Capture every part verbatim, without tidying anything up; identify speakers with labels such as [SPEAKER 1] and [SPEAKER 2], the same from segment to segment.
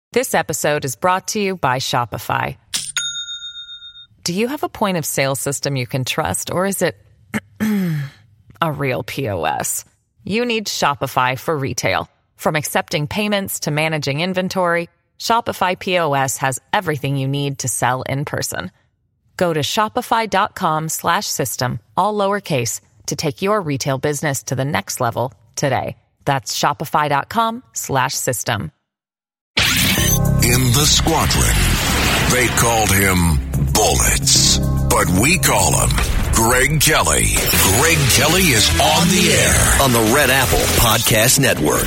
[SPEAKER 1] This episode is brought to you by Shopify. Do you have a point of sale system you can trust, or is it a real P O S? You need Shopify for retail. From accepting payments to managing inventory, Shopify P O S has everything you need to sell in person. Go to shopify.com slash system, all lowercase, to take your retail business to the next level today. That's shopify.com slash system.
[SPEAKER 2] In the squadron, they called him Bullets, but we call him Greg Kelly. Greg Kelly is on the air on the Red Apple Podcast Network.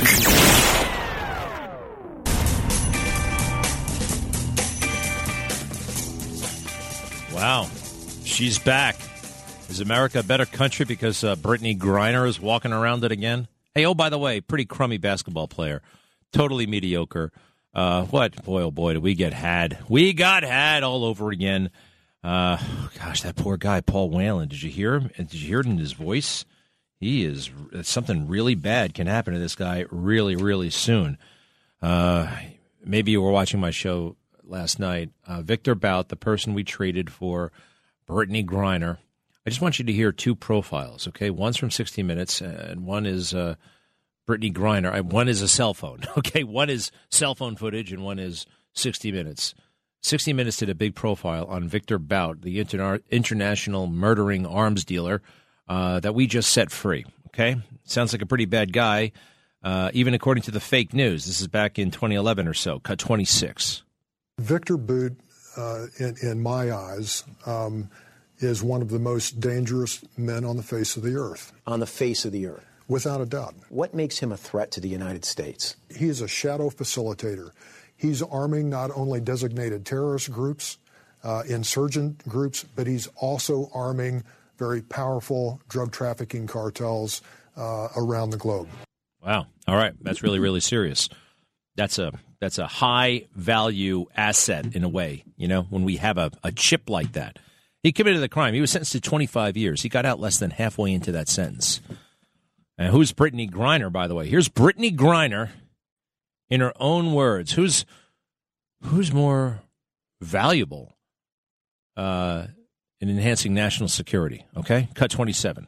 [SPEAKER 3] Wow, she's back. Is America a better country because uh, Brittany Griner is walking around it again? Hey, oh, by the way, pretty crummy basketball player. Totally mediocre. Uh, what? Boy, oh boy, did we get had. We got had all over again. Uh, gosh, that poor guy, Paul Whelan. Did you hear him? Did you hear it in his voice? He is, something really bad can happen to this guy really, really soon. Uh, maybe you were watching my show last night. Uh, Victor Bout, the person we traded for Brittany Griner. I just want you to hear two profiles, okay? One's from sixty minutes, and one is uh, Brittany Griner. One is a cell phone, okay? One is cell phone footage, and one is sixty minutes. sixty minutes did a big profile on Victor Bout, the interna- international murdering arms dealer uh, that we just set free, okay? Sounds like a pretty bad guy, uh, even according to the fake news. This is back in twenty eleven or so, cut twenty-six.
[SPEAKER 4] Victor Bout, uh, in, in my eyes, um, is one of the most dangerous men on the face of the earth.
[SPEAKER 5] On the face of the earth?
[SPEAKER 4] Without a doubt.
[SPEAKER 5] What makes him a threat to the United States?
[SPEAKER 4] He is a shadow facilitator. He's arming not only designated terrorist groups, uh, insurgent groups, but he's also arming very powerful drug trafficking cartels uh, around the globe.
[SPEAKER 3] Wow. All right. That's really, really serious. That's a that's a high-value asset in a way, you know, when we have a, a chip like that. He committed the crime. He was sentenced to twenty-five years. He got out less than halfway into that sentence. And who's Brittany Griner, by the way? Here's Brittany Griner in her own words. Who's who's more valuable uh, in enhancing national security? Okay? Cut twenty-seven.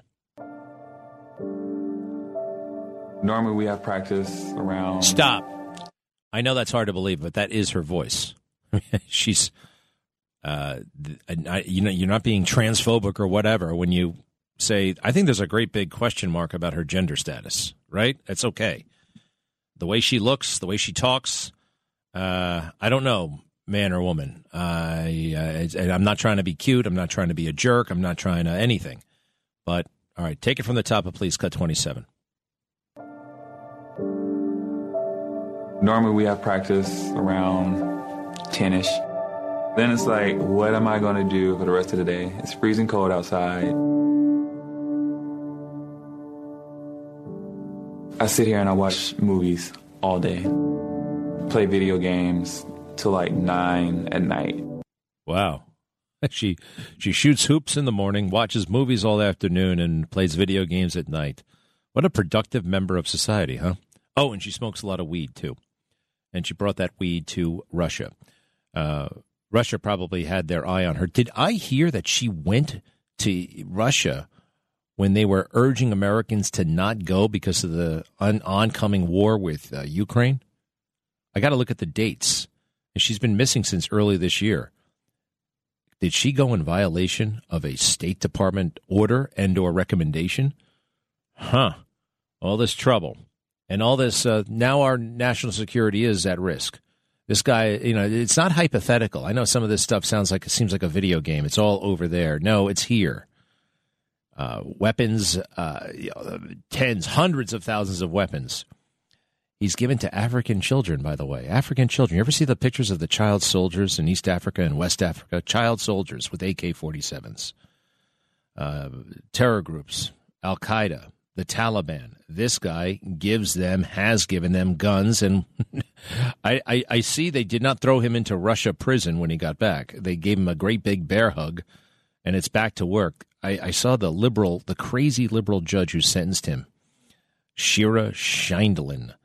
[SPEAKER 6] Normally we have practice around...
[SPEAKER 3] Stop. I know that's hard to believe, but that is her voice. She's... Uh, I, you know, you're not being transphobic or whatever when you say, I think there's a great big question mark about her gender status, right? It's okay. The way she looks, the way she talks, uh, I don't know, man or woman. Uh, I, I, I'm not trying to be cute. I'm not trying to be a jerk. I'm not trying to anything. But, all right, take it from the top of Please Cut twenty-seven.
[SPEAKER 6] Normally we have practice around ten-ish. Then it's like, what am I going to do for the rest of the day? It's freezing cold outside. I sit here and I watch movies all day. Play video games till like nine at night.
[SPEAKER 3] Wow. She she shoots hoops in the morning, watches movies all afternoon, and plays video games at night. What a productive member of society, huh? Oh, and she smokes a lot of weed, too. And she brought that weed to Russia. Uh Russia probably had their eye on her. Did I hear that she went to Russia when they were urging Americans to not go because of the on- oncoming war with uh, Ukraine? I got to look at the dates. And she's been missing since early this year. Did she go in violation of a State Department order and or recommendation? Huh. All this trouble. And all this, uh, now our national security is at risk. This guy, you know, it's not hypothetical. I know some of this stuff sounds like it seems like a video game. It's all over there. No, it's here. Uh, weapons, uh, you know, tens, hundreds of thousands of weapons. He's given to African children, by the way. African children. You ever see the pictures of the child soldiers in East Africa and West Africa? Child soldiers with A K forty-sevens. Uh, terror groups, Al-Qaeda, the Taliban. This guy gives them, has given them guns, and I, I, I see they did not throw him into Russia prison when he got back. They gave him a great big bear hug, and it's back to work. I, I saw the liberal, the crazy liberal judge who sentenced him, Shira Scheindlin.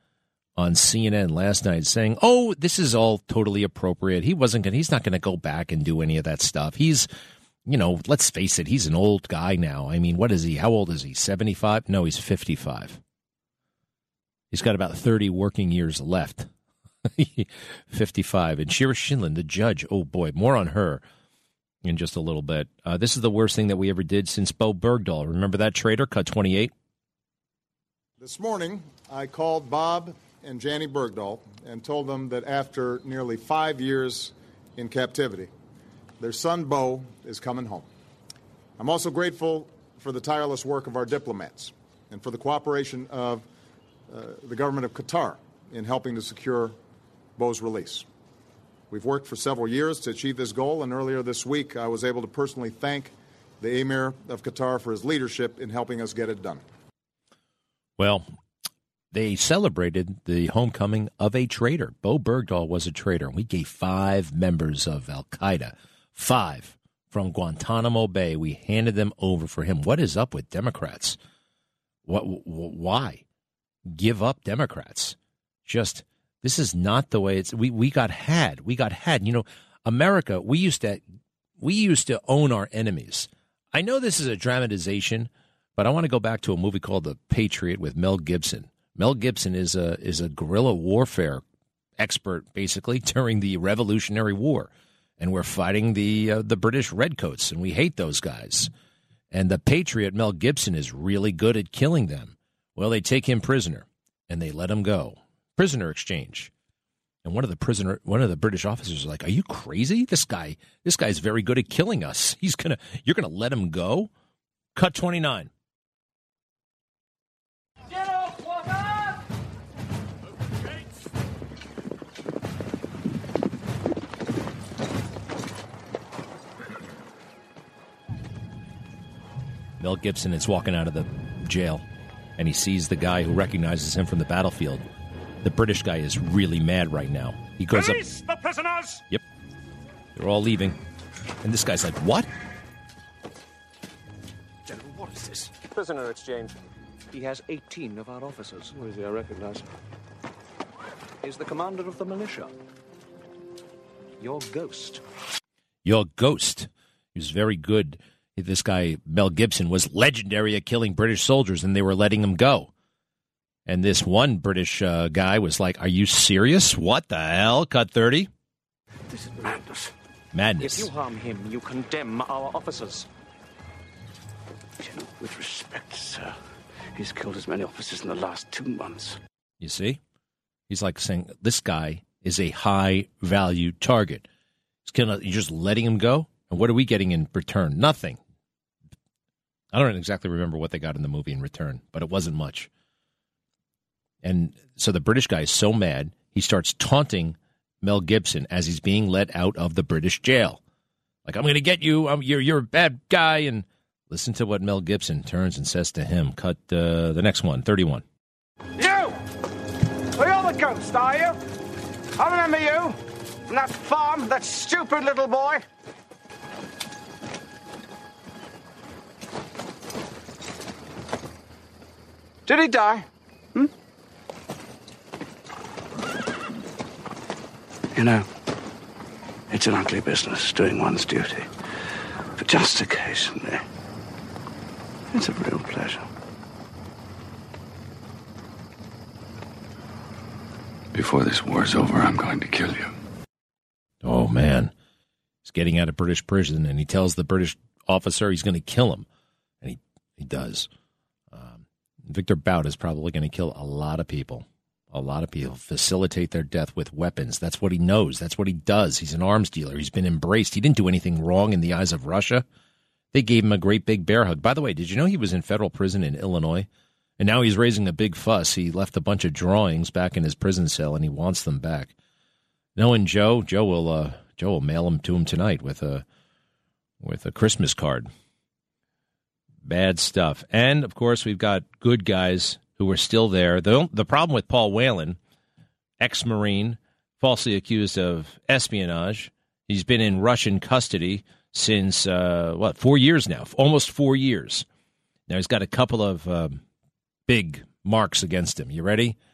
[SPEAKER 3] on C N N last night saying, oh, this is all totally appropriate. He wasn't going he's not going to go back and do any of that stuff. He's, you know, let's face it, he's an old guy now. I mean, what is he? How old is he? seventy-five? No, he's fifty-five. He's got about thirty working years left. fifty-five. And Shira Schindlin, the judge, oh boy, more on her in just a little bit. Uh, this is the worst thing that we ever did since Bo Bergdahl. Remember that traitor? Cut twenty-eight.
[SPEAKER 7] This morning, I called Bob and Janny Bergdahl and told them that after nearly five years in captivity, their son Bo is coming home. I'm also grateful for the tireless work of our diplomats and for the cooperation of uh, the government of Qatar in helping to secure Bo's release. We've worked for several years to achieve this goal, and earlier this week I was able to personally thank the Emir of Qatar for his leadership in helping us get it done.
[SPEAKER 3] Well, they celebrated the homecoming of a traitor. Bo Bergdahl was a traitor. We gave five members of Al-Qaeda, five from Guantanamo Bay. We handed them over for him. What is up with Democrats? What? Why? Give up Democrats. Just, this is not the way it's, we, we got had. We got had. You know, America, we used to, we used to own our enemies. I know this is a dramatization, but I want to go back to a movie called The Patriot with Mel Gibson. Mel Gibson is a is a guerrilla warfare expert, basically, during the Revolutionary War. And we're fighting the uh, the British Redcoats, and we hate those guys. And the Patriot, Mel Gibson, is really good at killing them. Well, they take him prisoner, and they let him go. Prisoner exchange. And one of the prisoner, one of the British officers is like, "Are you crazy? This guy, this guy's very good at killing us. He's gonna, you're gonna let him go?" Cut twenty-nine. Mel Gibson is walking out of the jail, and he sees the guy who recognizes him from the battlefield. The British guy is really mad right now. He goes
[SPEAKER 8] Release
[SPEAKER 3] up.
[SPEAKER 8] the prisoners!
[SPEAKER 3] Yep. They're all leaving. And this guy's like, what?
[SPEAKER 8] General, what is this?
[SPEAKER 9] Prisoner exchange.
[SPEAKER 8] He has eighteen of our officers. Who is he? I recognize him. He's the commander of the militia. Your ghost.
[SPEAKER 3] Your ghost. He was very good. This guy, Mel Gibson, was legendary at killing British soldiers, and they were letting him go. And this one British uh, guy was like, are you serious? What the hell? Cut thirty?
[SPEAKER 8] This is madness.
[SPEAKER 3] Madness.
[SPEAKER 8] If you harm him, you condemn our officers. With respect, sir, he's killed as many officers in the last two months.
[SPEAKER 3] You see? He's like saying, this guy is a high-value target. He's killing, you're just letting him go? And what are we getting in return? Nothing. I don't exactly remember what they got in the movie in return, but it wasn't much. And so the British guy is so mad, he starts taunting Mel Gibson as he's being let out of the British jail. Like, I'm going to get you. I'm, you're, you're a bad guy. And listen to what Mel Gibson turns and says to him. Cut uh, the next one, thirty-one.
[SPEAKER 10] You! Well, you're the ghost, are you? I remember you. From that farm, that stupid little boy. Did he die? Hmm?
[SPEAKER 8] You know, it's an ugly business, doing one's duty. But just occasionally, it's a real pleasure.
[SPEAKER 11] Before this war's over, I'm going to kill you.
[SPEAKER 3] Oh, man. He's getting out of British prison, and he tells the British officer he's going to kill him. And he, he does. Um, Victor Bout is probably going to kill a lot of people. A lot of people. Facilitate their death with weapons. That's what he knows. That's what he does. He's an arms dealer. He's been embraced. He didn't do anything wrong in the eyes of Russia. They gave him a great big bear hug. By the way, did you know he was in federal prison in Illinois? And now he's raising a big fuss. He left a bunch of drawings back in his prison cell, and he wants them back. Knowing Joe, Joe will uh, Joe will mail them to him tonight with a with a Christmas card. Bad stuff. And, of course, we've got good guys who are still there. The, the problem with Paul Whelan, ex-Marine, falsely accused of espionage. He's been in Russian custody since, uh, what, four years now, almost four years. Now, he's got a couple of um, big marks against him. You ready?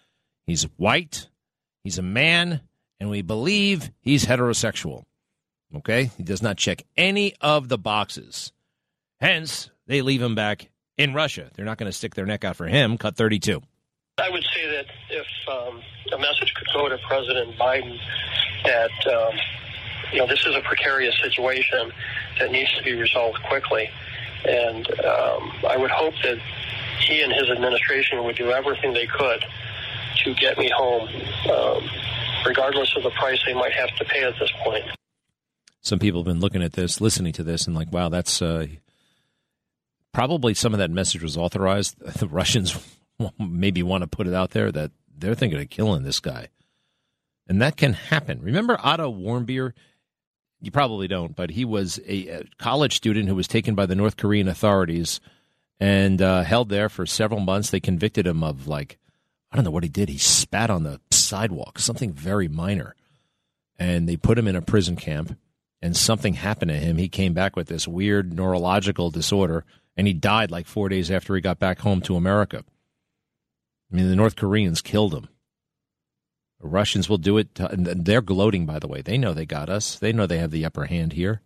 [SPEAKER 3] He's white, he's a man, and we believe he's heterosexual. Okay? He does not check any of the boxes. Hence, they leave him back in Russia. They're not going to stick their neck out for him. Cut thirty-two.
[SPEAKER 9] I would say that if um, a message could go to President Biden that, um, you know, this is a precarious situation that needs to be resolved quickly. And um, I would hope that he and his administration would do everything they could to get me home, um, regardless of the price they might have to pay at this point.
[SPEAKER 3] Some people have been looking at this, listening to this, and like, wow, that's uh, probably some of that message was authorized. The Russians maybe want to put it out there that they're thinking of killing this guy. And that can happen. Remember Otto Warmbier? You probably don't, but he was a, a college student who was taken by the North Korean authorities and uh, held there for several months. They convicted him of, like, I don't know what he did. He spat on the sidewalk, something very minor. And they put him in a prison camp, and something happened to him. He came back with this weird neurological disorder, and he died like four days after he got back home to America. I mean, the North Koreans killed him. The Russians will do it. To, and they're gloating, by the way. They know they got us. They know they have the upper hand here.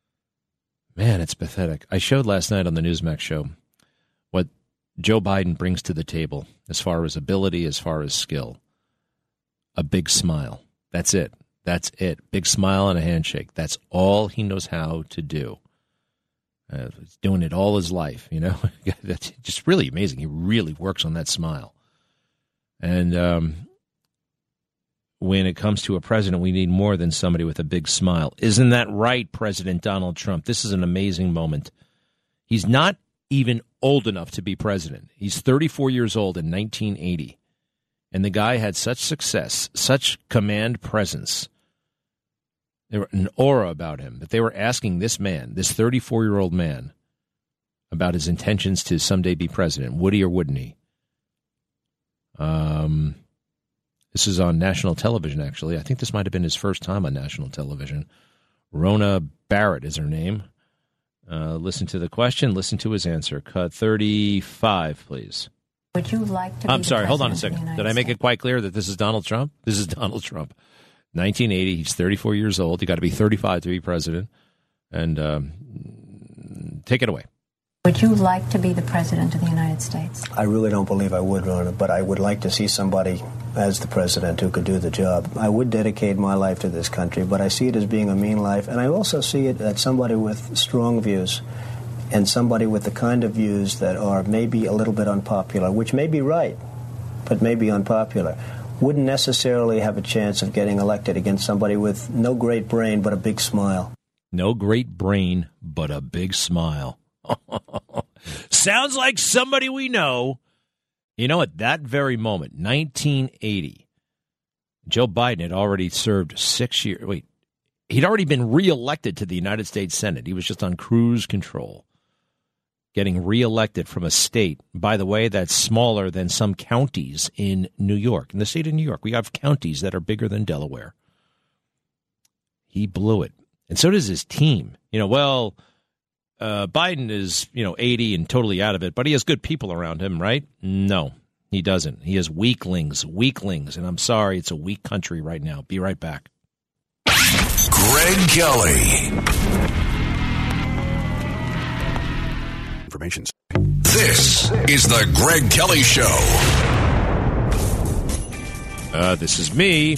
[SPEAKER 3] Man, it's pathetic. I showed last night on the Newsmax show what Joe Biden brings to the table as far as ability, as far as skill. A big smile. That's it. That's it. Big smile and a handshake. That's all he knows how to do. Uh, he's doing it all his life, you know. That's just really amazing. He really works on that smile. And um, when it comes to a president, we need more than somebody with a big smile. Isn't that right, President Donald Trump? This is an amazing moment. He's not even old enough to be president. He's thirty-four years old in nineteen eighty. And the guy had such success, such command presence. There was an aura about him that they were asking this man, this thirty-four-year-old man, about his intentions to someday be president. Would he or wouldn't he? Um, this is on national television, actually. I think this might have been his first time on national television. Rona Barrett is her name. Uh, listen to the question. Listen to his answer. Cut thirty-five, please.
[SPEAKER 12] Would you like to be
[SPEAKER 3] I'm sorry, hold on a
[SPEAKER 12] second.
[SPEAKER 3] Did I make States? It quite clear that this is Donald Trump? This is Donald Trump. nineteen eighty, he's thirty-four years old. You got to be thirty-five to be president. And um, take it away.
[SPEAKER 12] Would you like to be the president of the United States?
[SPEAKER 5] I really don't believe I would, Rona, but I would like to see somebody as the president who could do the job. I would dedicate my life to this country, but I see it as being a mean life, and I also see it as somebody with strong views and somebody with the kind of views that are maybe a little bit unpopular, which may be right, but may be unpopular, wouldn't necessarily have a chance of getting elected against somebody with no great brain but a big smile.
[SPEAKER 3] No great brain, but a big smile. Sounds like somebody we know. You know, at that very moment, nineteen eighty, Joe Biden had already served six years. Wait, he'd already been reelected to the United States Senate. He was just on cruise control, getting reelected from a state, by the way, that's smaller than some counties in New York. In the state of New York, we have counties that are bigger than Delaware. He blew it. And so does his team. You know, well, uh, Biden is, you know, eighty and totally out of it, but he has good people around him, right? No, he doesn't. He has weaklings, weaklings. And I'm sorry, it's a weak country right now. Be right back.
[SPEAKER 2] Greg Kelly.
[SPEAKER 13] Information.
[SPEAKER 2] This is the Greg Kelly Show.
[SPEAKER 3] Uh, this is me.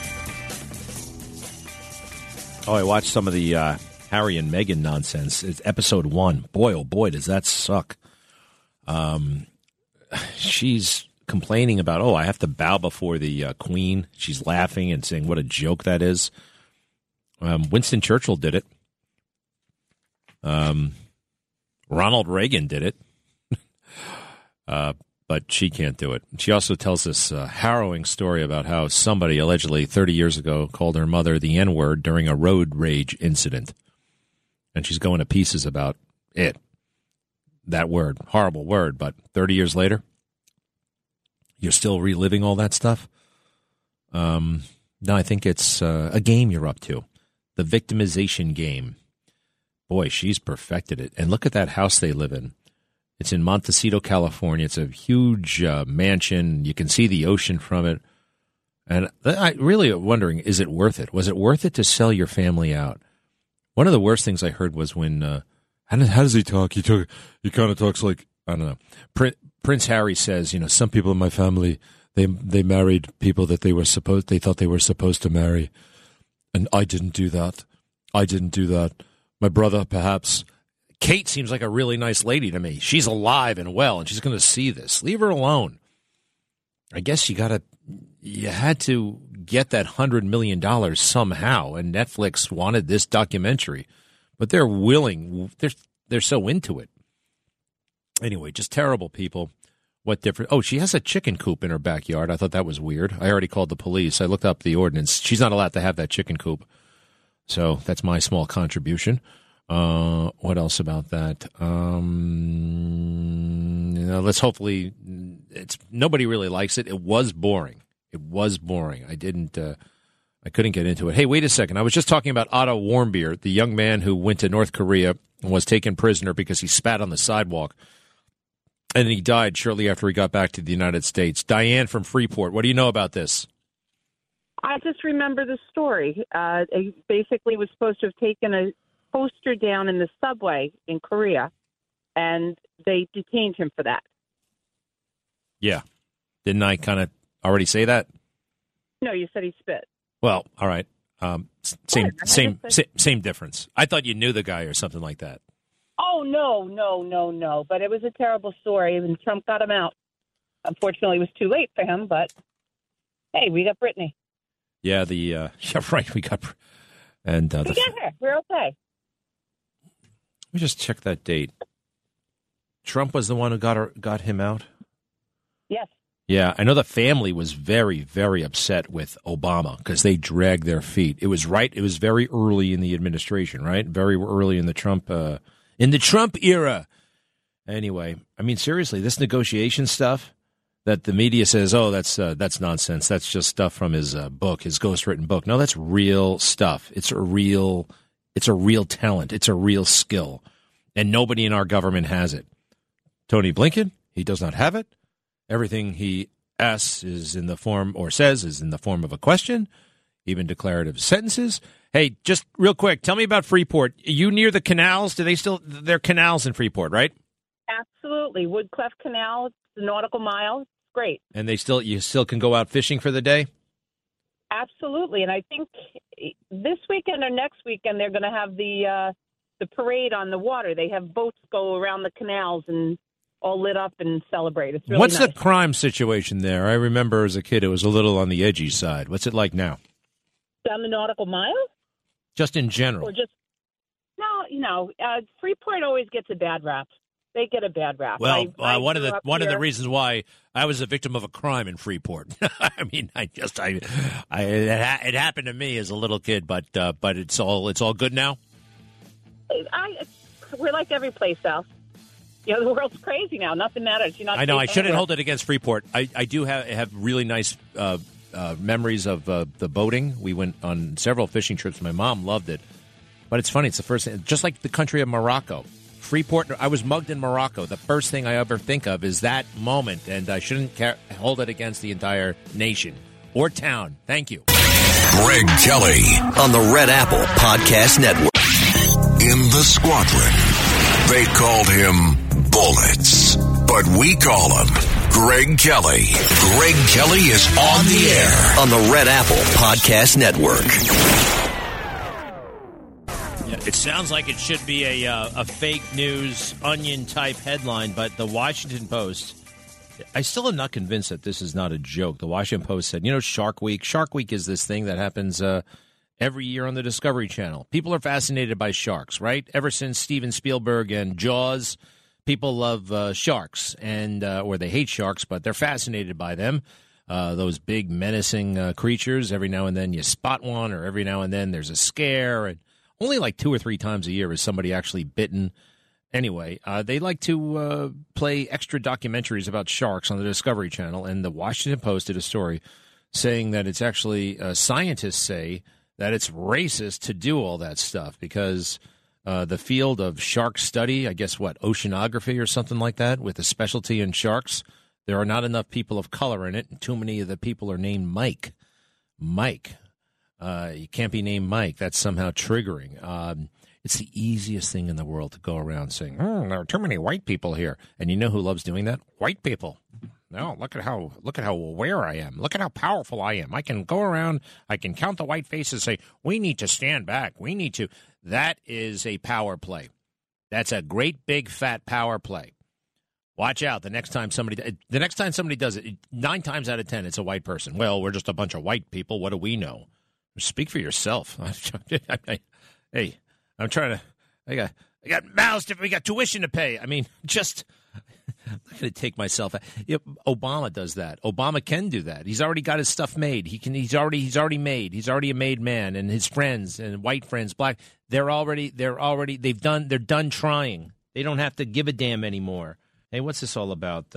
[SPEAKER 3] Oh, I watched some of the uh, Harry and Meghan nonsense. It's episode one. Boy, oh boy, does that suck. Um, she's complaining about, oh, I have to bow before the uh, Queen. She's laughing and saying what a joke that is. Um, Winston Churchill did it. Um, Ronald Reagan did it. uh, but she can't do it. She also tells this uh, harrowing story about how somebody allegedly thirty years ago called her mother the N-word during a road rage incident. And she's going to pieces about it. That word. Horrible word. But thirty years later, you're still reliving all that stuff? Um, no, I think it's uh, a game you're up to. The victimization game. Boy, she's perfected it. And look at that house they live in. It's in Montecito, California. It's a huge uh, mansion. You can see the ocean from it. And I really am wondering, is it worth it? Was it worth it to sell your family out? One of the worst things I heard was when, uh, how, does, how does he talk? He talk, he kind of talks like, I don't know. Prin- Prince Harry says, you know, some people in my family, they they married people that they were supposed, they thought they were supposed to marry. And I didn't do that. I didn't do that. My brother, perhaps. Kate seems like a really nice lady to me. She's alive and well, and she's going to see this. Leave her alone. I guess you got to, you had to get that one hundred million dollars somehow, and Netflix wanted this documentary. But they're willing, they're, they're so into it. Anyway, just terrible people. What different? Oh, she has a chicken coop in her backyard. I thought that was weird. I already called the police. I looked up the ordinance. She's not allowed to have that chicken coop. So that's my small contribution. Uh, what else about that? Um, you know, let's hopefully. It's nobody really likes it. It was boring. It was boring. I didn't. Uh, I couldn't get into it. Hey, wait a second. I was just talking about Otto Warmbier, the young man who went to North Korea and was taken prisoner because he spat on the sidewalk. And he died shortly after he got back to the United States. Diane from Freeport, what do you know about this?
[SPEAKER 13] I just remember the story. Uh, he basically was supposed to have taken a poster down in the subway in Korea, and they detained him for that.
[SPEAKER 3] Yeah. Didn't I kind of already say that?
[SPEAKER 13] No, you said he spit.
[SPEAKER 3] Well, all right. Um, same,
[SPEAKER 13] What?
[SPEAKER 3] same, same, same difference. I thought you knew the guy or something like that.
[SPEAKER 13] Oh, no, no, no, no. But it was a terrible story, and Trump got him out. Unfortunately, it was too late for him, but hey, we got Brittany.
[SPEAKER 3] Yeah, the uh, yeah, right. We got and uh,
[SPEAKER 13] We
[SPEAKER 3] the,
[SPEAKER 13] got her. We're okay.
[SPEAKER 3] let me just check that date. Trump was the one who got her, got him out.
[SPEAKER 13] Yes.
[SPEAKER 3] Yeah, I know the family was very, very upset with Obama because they dragged their feet. It was right. It was very early in the administration, right? Very early in the Trump uh, in the Trump era. Anyway, I mean, seriously, this negotiation stuff that the media says, oh, that's uh, that's nonsense. That's just stuff from his uh, book, his ghostwritten book. No, that's real stuff. It's a real, it's a real talent. It's a real skill, and nobody in our government has it. Tony Blinken, he does not have it. Everything he asks is in the form, or says is in the form of a question, even declarative sentences. Hey, just real quick, tell me about Freeport. You near the canals? Do they still, they're canals in Freeport, right?
[SPEAKER 13] Absolutely. Woodcliff Canal, it's the nautical mile. It's great.
[SPEAKER 3] And they still, you still can go out fishing for the day?
[SPEAKER 13] Absolutely. And I think this weekend or next weekend, they're going to have the, uh, the parade on the water. They have boats go around the canals and all lit up and celebrate. It's really
[SPEAKER 3] What's
[SPEAKER 13] nice.
[SPEAKER 3] the crime situation there? I remember as a kid it was a little on the edgy side. What's it like now?
[SPEAKER 13] Down the nautical mile?
[SPEAKER 3] Just in general.
[SPEAKER 13] Or just, no, you know, uh, Freeport always gets a bad rap. They get a bad rap.
[SPEAKER 3] Well,
[SPEAKER 13] I, I
[SPEAKER 3] uh, one of
[SPEAKER 13] grew
[SPEAKER 3] the
[SPEAKER 13] up
[SPEAKER 3] one
[SPEAKER 13] here.
[SPEAKER 3] of the reasons why I was a victim of a crime in Freeport. I mean, I just I, I it, ha- it happened to me as a little kid, but uh, but it's all it's all good now.
[SPEAKER 13] I, we're like every place else. You know, the world's crazy now. Nothing matters. You're not.
[SPEAKER 3] I know. I
[SPEAKER 13] safe
[SPEAKER 3] shouldn't
[SPEAKER 13] anywhere.
[SPEAKER 3] hold it against Freeport. I, I do have have really nice uh, uh, memories of uh, the boating. We went on several fishing trips. My mom loved it. But it's funny. It's the first thing, just like the country of Morocco. Freeport, I was mugged in Morocco. The first thing I ever think of is that moment, and I shouldn't ca- hold it against the entire nation or town. Thank you.
[SPEAKER 2] Greg Kelly on the Red Apple Podcast Network. In the squadron, they called him Bullets, but we call him Greg Kelly. Greg Kelly is on the air on the Red Apple Podcast Network.
[SPEAKER 3] It sounds like it should be a uh, a fake news onion type headline, but the Washington Post, I still am not convinced that this is not a joke. The Washington Post said, you know, Shark Week. Shark Week is this thing that happens uh, every year on the Discovery Channel. People are fascinated by sharks, right? Ever since Steven Spielberg and Jaws, people love uh, sharks, and uh, or they hate sharks, but they're fascinated by them. Uh, those big menacing uh, creatures. Every now and then you spot one, or every now and then there's a scare, and only like two or three times a year is somebody actually bitten. Anyway, uh, they like to uh, play extra documentaries about sharks on the Discovery Channel, and the Washington Post did a story saying that it's actually, uh, scientists say that it's racist to do all that stuff because uh, the field of shark study, I guess what, oceanography or something like that, with a specialty in sharks, there are not enough people of color in it, and too many of the people are named Mike. Mike. Uh, you can't be named Mike. That's somehow triggering. Um, it's the easiest thing in the world to go around saying, oh, there are too many white people here. And you know who loves doing that? White people. No, look at how look at how aware I am. Look at how powerful I am. I can go around, I can count the white faces and say, we need to stand back. We need to. That is a power play. That's a great, big, fat power play. Watch out. The next time somebody the next time somebody does it, nine times out of ten, it's a white person. Well, we're just a bunch of white people. What do we know? Speak for yourself. Hey, I'm trying to. I got. I got mouths to. We got tuition to pay. I mean, just. I'm not going to take myself. You know, Obama does that. Obama can do that. He's already got his stuff made. He can. He's already. He's already made. He's already a made man. And his friends and white friends, black. They're already. They're already. They've done. They're done trying. They don't have to give a damn anymore. Hey, what's this all about?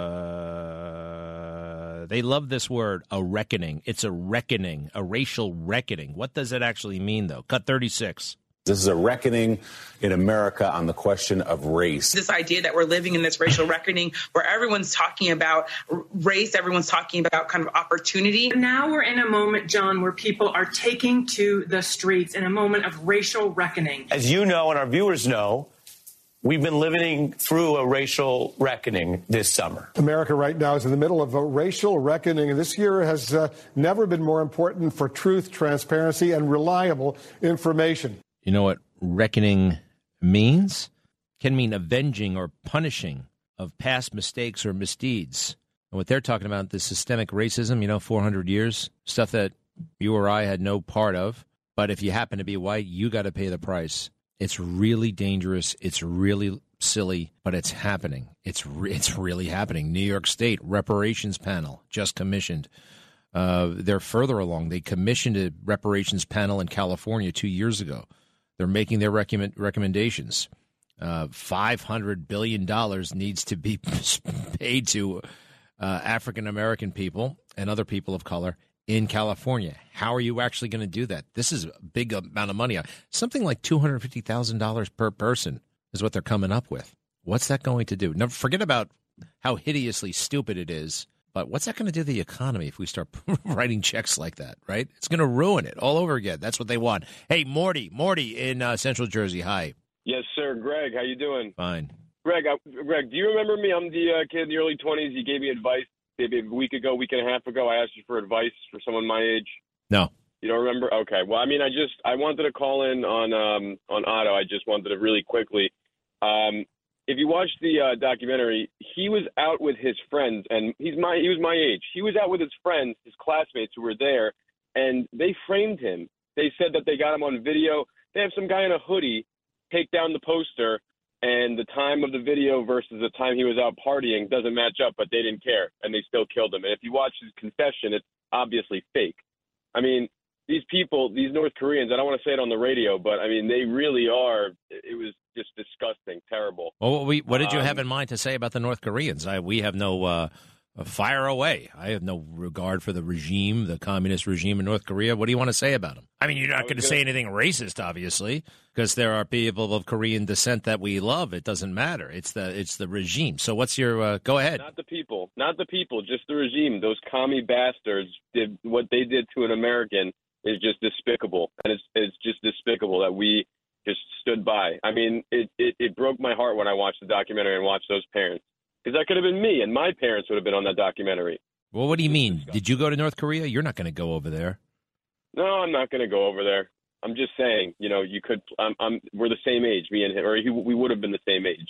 [SPEAKER 3] Uh, they love this word, a reckoning. It's a reckoning, a racial reckoning. What does it actually mean, though? Cut thirty-six.
[SPEAKER 14] This is a reckoning in America on the question of race.
[SPEAKER 15] This idea that we're living in this racial reckoning where everyone's talking about race, everyone's talking about kind of opportunity.
[SPEAKER 16] Now we're in a moment, John, where people are taking to the streets in a moment of racial reckoning.
[SPEAKER 17] As you know and our viewers know, we've been living through a racial reckoning this summer.
[SPEAKER 18] America right now is in the middle of a racial reckoning, and this year has uh, never been more important for truth, transparency, and reliable information.
[SPEAKER 3] You know what reckoning means? Can mean avenging or punishing of past mistakes or misdeeds. And what they're talking about, the systemic racism, you know, four hundred years, stuff that you or I had no part of. But if you happen to be white, you got to pay the price. It's really dangerous. It's really silly, but it's happening. It's re- it's really happening. New York State reparations panel just commissioned. Uh, they're further along. They commissioned a reparations panel in California two years ago. They're making their recommend- recommendations. Uh, five hundred billion dollars needs to be paid to uh, African-American people and other people of color in California. How are you actually going to do that? This is a big amount of money. Something like two hundred fifty thousand dollars per person is what they're coming up with. What's that going to do? Now, forget about how hideously stupid it is, but what's that going to do to the economy if we start writing checks like that, right? It's going to ruin it all over again. That's what they want. Hey, Morty, Morty in uh, Central Jersey. Hi.
[SPEAKER 19] Yes, sir. Greg, how you doing?
[SPEAKER 3] Fine.
[SPEAKER 19] Greg, I, Greg, do you remember me? I'm the uh, kid in the early twenties. You gave me advice maybe a week ago, week and a half ago. I asked you for advice for someone my age.
[SPEAKER 3] No.
[SPEAKER 19] You don't remember? Okay. Well, I mean, I just I wanted to call in on um, on Otto. I just wanted to really quickly. Um, if you watch the uh, documentary, he was out with his friends, and he's my he was my age. He was out with his friends, his classmates who were there, and they framed him. They said that they got him on video. They have some guy in a hoodie take down the poster, and the time of the video versus the time he was out partying doesn't match up, but they didn't care, and they still killed him. And if you watch his confession, it's obviously fake. I mean, these people, these North Koreans, I don't want to say it on the radio, but, I mean, they really are, it was just disgusting, terrible.
[SPEAKER 3] Well, what, we, what did you
[SPEAKER 19] um,
[SPEAKER 3] have in mind to say about the North Koreans? I, we have no uh, fire away. I have no regard for the regime, the communist regime in North Korea. What do you want to say about them? I mean, you're not going to say anything racist, obviously, because there are people of Korean descent that we love. It doesn't matter. It's the it's the regime. So what's your uh, – go ahead.
[SPEAKER 19] Not the people. Not the people, just the regime. Those commie bastards did what they did to an American is just despicable. And it's it's just despicable that we just stood by. I mean, it, it, it broke my heart when I watched the documentary and watched those parents. Because that could have been me, and my parents would have been on that documentary.
[SPEAKER 3] Well, what do you mean? Did you go to North Korea? You're not going to go over there.
[SPEAKER 19] No, I'm not going to go over there. I'm just saying, you know, you could. I'm. I'm we're the same age, me and him, or he, we would have been the same age.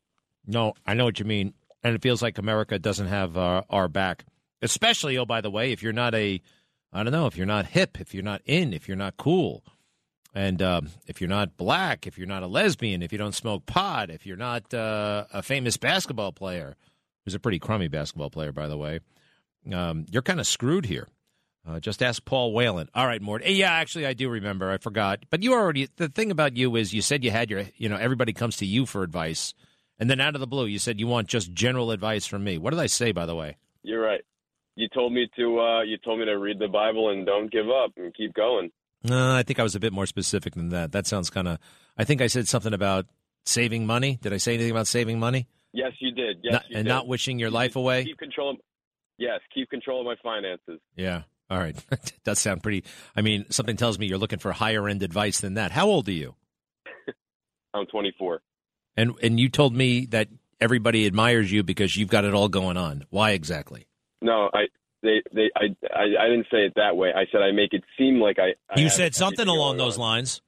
[SPEAKER 3] No, I know what you mean, and it feels like America doesn't have uh, our back. Especially, oh, by the way, if you're not a, I don't know, if you're not hip, if you're not in, if you're not cool. And um, if you're not black, if you're not a lesbian, if you don't smoke pot, if you're not uh, a famous basketball player, who's a pretty crummy basketball player, by the way, um, you're kind of screwed here. Uh, just ask Paul Whelan. All right, Mort. Yeah, actually, I do remember. I forgot. But you already, the thing about you is you said you had your, you know, everybody comes to you for advice. And then out of the blue, you said you want just general advice from me. What did I say, by the way?
[SPEAKER 19] You're right. You told me to, uh, you told me to read the Bible and don't give up and keep going.
[SPEAKER 3] No, uh, I think I was a bit more specific than that. That sounds kind of, I think I said something about saving money. Did I say anything about saving money?
[SPEAKER 19] Yes, you did. Yes,
[SPEAKER 3] not,
[SPEAKER 19] you
[SPEAKER 3] and
[SPEAKER 19] did.
[SPEAKER 3] not wishing your life away?
[SPEAKER 19] Keep control. Of, yes, keep control of my finances.
[SPEAKER 3] Yeah. All right. That does sound pretty. I mean, something tells me you're looking for higher end advice than that. How old are you?
[SPEAKER 19] I'm twenty-four.
[SPEAKER 3] And and you told me that everybody admires you because you've got it all going on. Why exactly?
[SPEAKER 19] No, I they they I I, I didn't say it that way. I said I make it seem like I. I
[SPEAKER 3] You
[SPEAKER 19] have
[SPEAKER 3] said something
[SPEAKER 19] everything
[SPEAKER 3] along
[SPEAKER 19] going
[SPEAKER 3] those
[SPEAKER 19] on.
[SPEAKER 3] lines.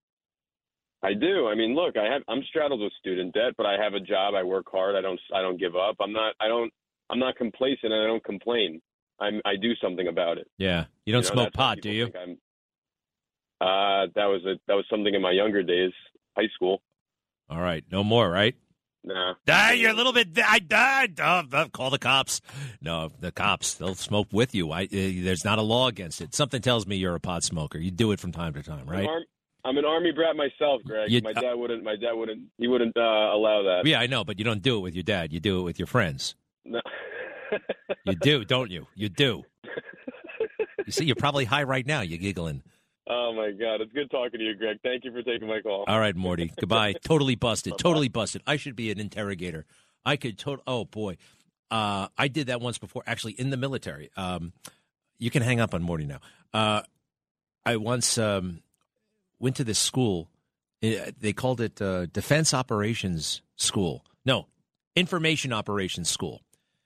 [SPEAKER 19] I do. I mean, look, I have I'm straddled with student debt, but I have a job. I work hard. I don't I don't give up. I'm not I don't I'm not complacent, and I don't complain. I'm I do something about it.
[SPEAKER 3] Yeah. You don't
[SPEAKER 19] You know,
[SPEAKER 3] smoke
[SPEAKER 19] that's why
[SPEAKER 3] pot, do
[SPEAKER 19] people
[SPEAKER 3] you?
[SPEAKER 19] think I'm, uh, that was a that was something in my younger days, high school.
[SPEAKER 3] All right. No more, right?
[SPEAKER 19] Nah.
[SPEAKER 3] Ah, you're a little bit. I died. Oh, oh, call the cops. No, the cops. They'll smoke with you. I, uh, there's not a law against it. Something tells me you're a pot smoker. You do it from time to time,
[SPEAKER 19] I'm,
[SPEAKER 3] right?
[SPEAKER 19] an arm, I'm an army brat myself, Greg.
[SPEAKER 3] You-
[SPEAKER 19] my dad wouldn't. My dad wouldn't. He wouldn't uh, allow that.
[SPEAKER 3] Yeah, I know, but you don't do it with your dad. You do it with your friends.
[SPEAKER 19] No.
[SPEAKER 3] You do, don't you? You do. You see, you're probably high right now. You're giggling.
[SPEAKER 19] Oh my God, it's good talking to you, Greg. Thank you for taking my call.
[SPEAKER 3] All right, Morty. Goodbye. Totally busted. Totally busted. I should be an interrogator. I could tot Oh boy, uh, I did that once before. Actually, in the military. Um, you can hang up on Morty now. Uh, I once um, went to this school. Uh, They called it uh, Defense Operations School. No, Information Operations School.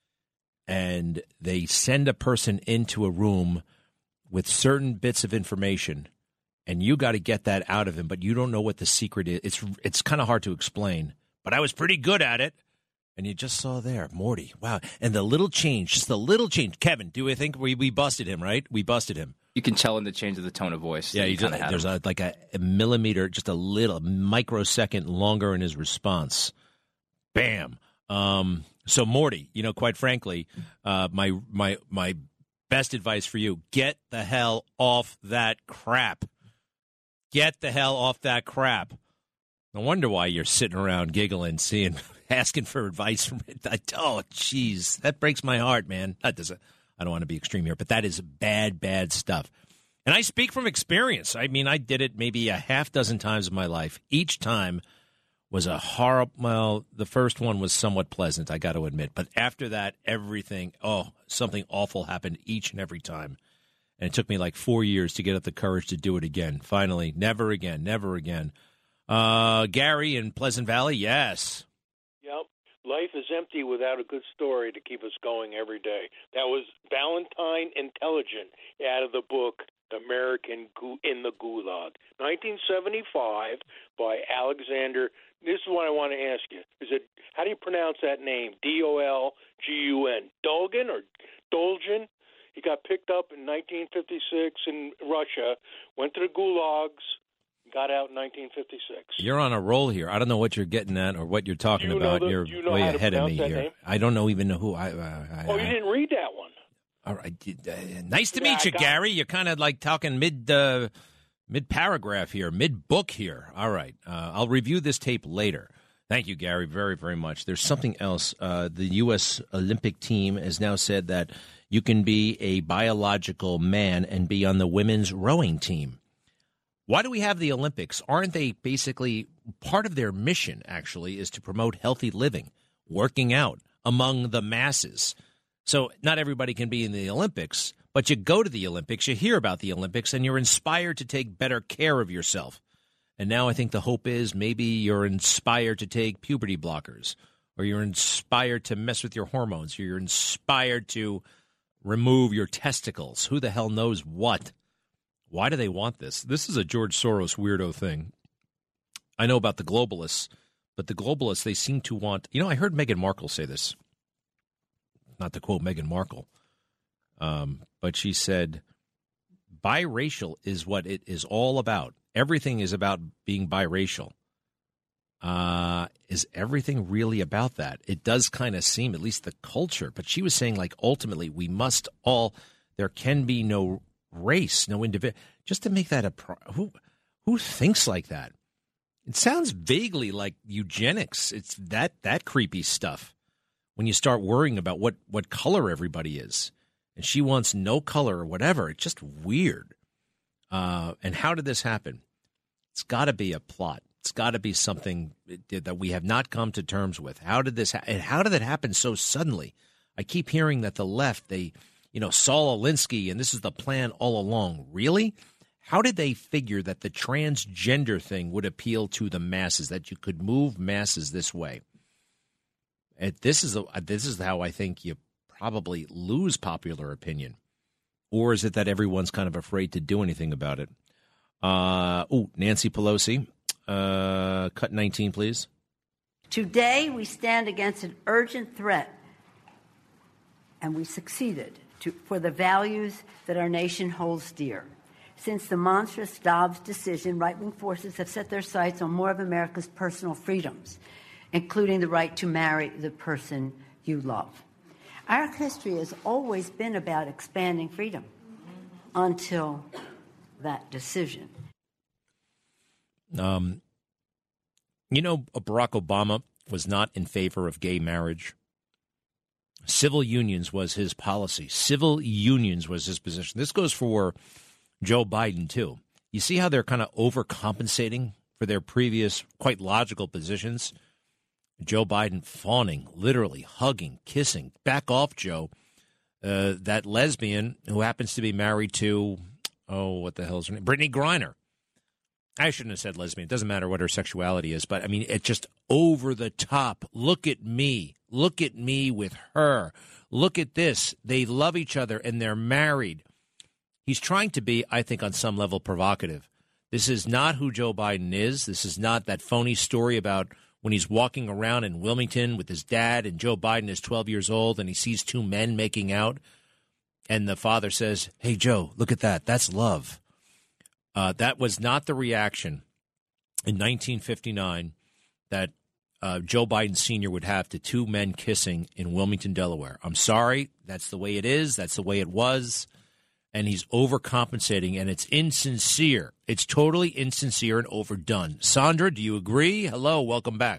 [SPEAKER 3] And they send a person into a room with certain bits of information, and you got to get that out of him, but you don't know what the secret is. It's it's kind of hard to explain, but I was pretty good at it. And you just saw there, Morty. Wow. And the little change, just the little change. Kevin, do we think we, we busted him, right? We busted him.
[SPEAKER 20] You can tell in the change of the tone of voice.
[SPEAKER 3] Yeah,
[SPEAKER 20] that
[SPEAKER 3] you
[SPEAKER 20] you
[SPEAKER 3] just,
[SPEAKER 20] kinda had
[SPEAKER 3] there's
[SPEAKER 20] him.
[SPEAKER 3] a, like a, a millimeter, just a little microsecond longer in his response. Bam. Um, so, Morty, you know, quite frankly, uh, my my my best advice for you, get the hell off that crap. Get the hell off that crap. No wonder why you're sitting around giggling, seeing, asking for advice from it. I, oh, jeez, that breaks my heart, man. That doesn't. I don't want to be extreme here, but that is bad, bad stuff. And I speak from experience. I mean, I did it maybe a half dozen times in my life. Each time was a horrible. Well, the first one was somewhat pleasant, I got to admit. But after that, everything, oh, something awful happened each and every time. And it took me like four years to get up the courage to do it again. Finally, never again, never again. Uh, Gary in Pleasant Valley, yes.
[SPEAKER 21] Yep. Life is empty without a good story to keep us going every day. That was Valentine Intelligent out of the book American Gu- in the Gulag, nineteen seventy-five, by Alexander. This is what I want to ask you. Is it, how do you pronounce that name? D O L G U N. Dolgan or Dolgen? He got picked up in nineteen fifty-six in Russia, went to the gulags, got out in nineteen fifty-six.
[SPEAKER 3] You're on a roll here. I don't know what you're getting at or what you're talking
[SPEAKER 21] Do you know
[SPEAKER 3] about.
[SPEAKER 21] the-
[SPEAKER 3] you're
[SPEAKER 21] do you know
[SPEAKER 3] way
[SPEAKER 21] how to
[SPEAKER 3] ahead of me
[SPEAKER 21] pronounce that
[SPEAKER 3] here.
[SPEAKER 21] name?
[SPEAKER 3] I don't know even know who I. Uh, I
[SPEAKER 21] Oh, you
[SPEAKER 3] I-
[SPEAKER 21] didn't read that one.
[SPEAKER 3] All right. Uh, nice to
[SPEAKER 21] Yeah,
[SPEAKER 3] meet
[SPEAKER 21] I
[SPEAKER 3] you,
[SPEAKER 21] got-
[SPEAKER 3] Gary. You're kind of like talking mid uh, mid paragraph here, mid book here. All right. Uh, I'll review this tape later. Thank you, Gary, very, very much. There's something else. Uh, the U S Olympic team has now said that you can be a biological man and be on the women's rowing team. Why do we have the Olympics? Aren't they basically part of their mission, actually, is to promote healthy living, working out among the masses? So not everybody can be in the Olympics, but you go to the Olympics, you hear about the Olympics, and you're inspired to take better care of yourself. And now I think the hope is maybe you're inspired to take puberty blockers, or you're inspired to mess with your hormones, or you're inspired to remove your testicles. Who the hell knows what? Why do they want this? This is a George Soros weirdo thing. I know about the globalists, but the globalists, they seem to want... You know, I heard Meghan Markle say this. Not to quote Meghan Markle, um, but she said, biracial is what it is all about. Everything is about being biracial. Uh, is everything really about that? It does kind of seem, at least the culture, but she was saying, like, ultimately, we must all, there can be no race, no individual, just to make that a, pro- who, who thinks like that? It sounds vaguely like eugenics. It's that, that creepy stuff. When you start worrying about what, what color everybody is, and she wants no color or whatever, it's just weird. Uh, and how did this happen? It's got to be a plot. It's got to be something that we have not come to terms with. How did this? Ha- and how did it happen so suddenly? I keep hearing that the left, they, you know, Saul Alinsky, and this is the plan all along. Really? How did they figure that the transgender thing would appeal to the masses, that you could move masses this way? It, this is a, this is how I think you probably lose popular opinion. Or is it that everyone's kind of afraid to do anything about it? Uh, oh, Nancy Pelosi. Uh, cut nineteen, please.
[SPEAKER 1] Today, we stand against an urgent threat, and we succeeded to, for the values that our nation holds dear. Since the monstrous Dobbs decision, right-wing forces have set their sights on more of America's personal freedoms, including the right to marry the person you love. Our history has always been about expanding freedom until that decision.
[SPEAKER 3] Um, you know, Barack Obama was not in favor of gay marriage. Civil unions was his policy. Civil unions was his position. This goes for Joe Biden, too. You see how they're kind of overcompensating for their previous quite logical positions? Joe Biden fawning, literally hugging, kissing. Back off, Joe. Uh, that lesbian who happens to be married to, oh, what the hell is her name? Brittany Griner. I shouldn't have said lesbian. It doesn't matter what her sexuality is, but I mean, it's just over the top. Look at me. Look at me with her. Look at this. They love each other and they're married. He's trying to be, I think, on some level provocative. This is not who Joe Biden is. This is not that phony story about when he's walking around in Wilmington with his dad and Joe Biden is twelve years old and he sees two men making out. And the father says, hey, Joe, look at that. That's love. Uh, that was not the reaction in nineteen fifty-nine that uh, Joe Biden Senior would have to two men kissing in Wilmington, Delaware. I'm sorry. That's the way it is. That's the way it was. And he's overcompensating, and it's insincere. It's totally insincere and overdone. Sandra, do you agree? Hello. Welcome back.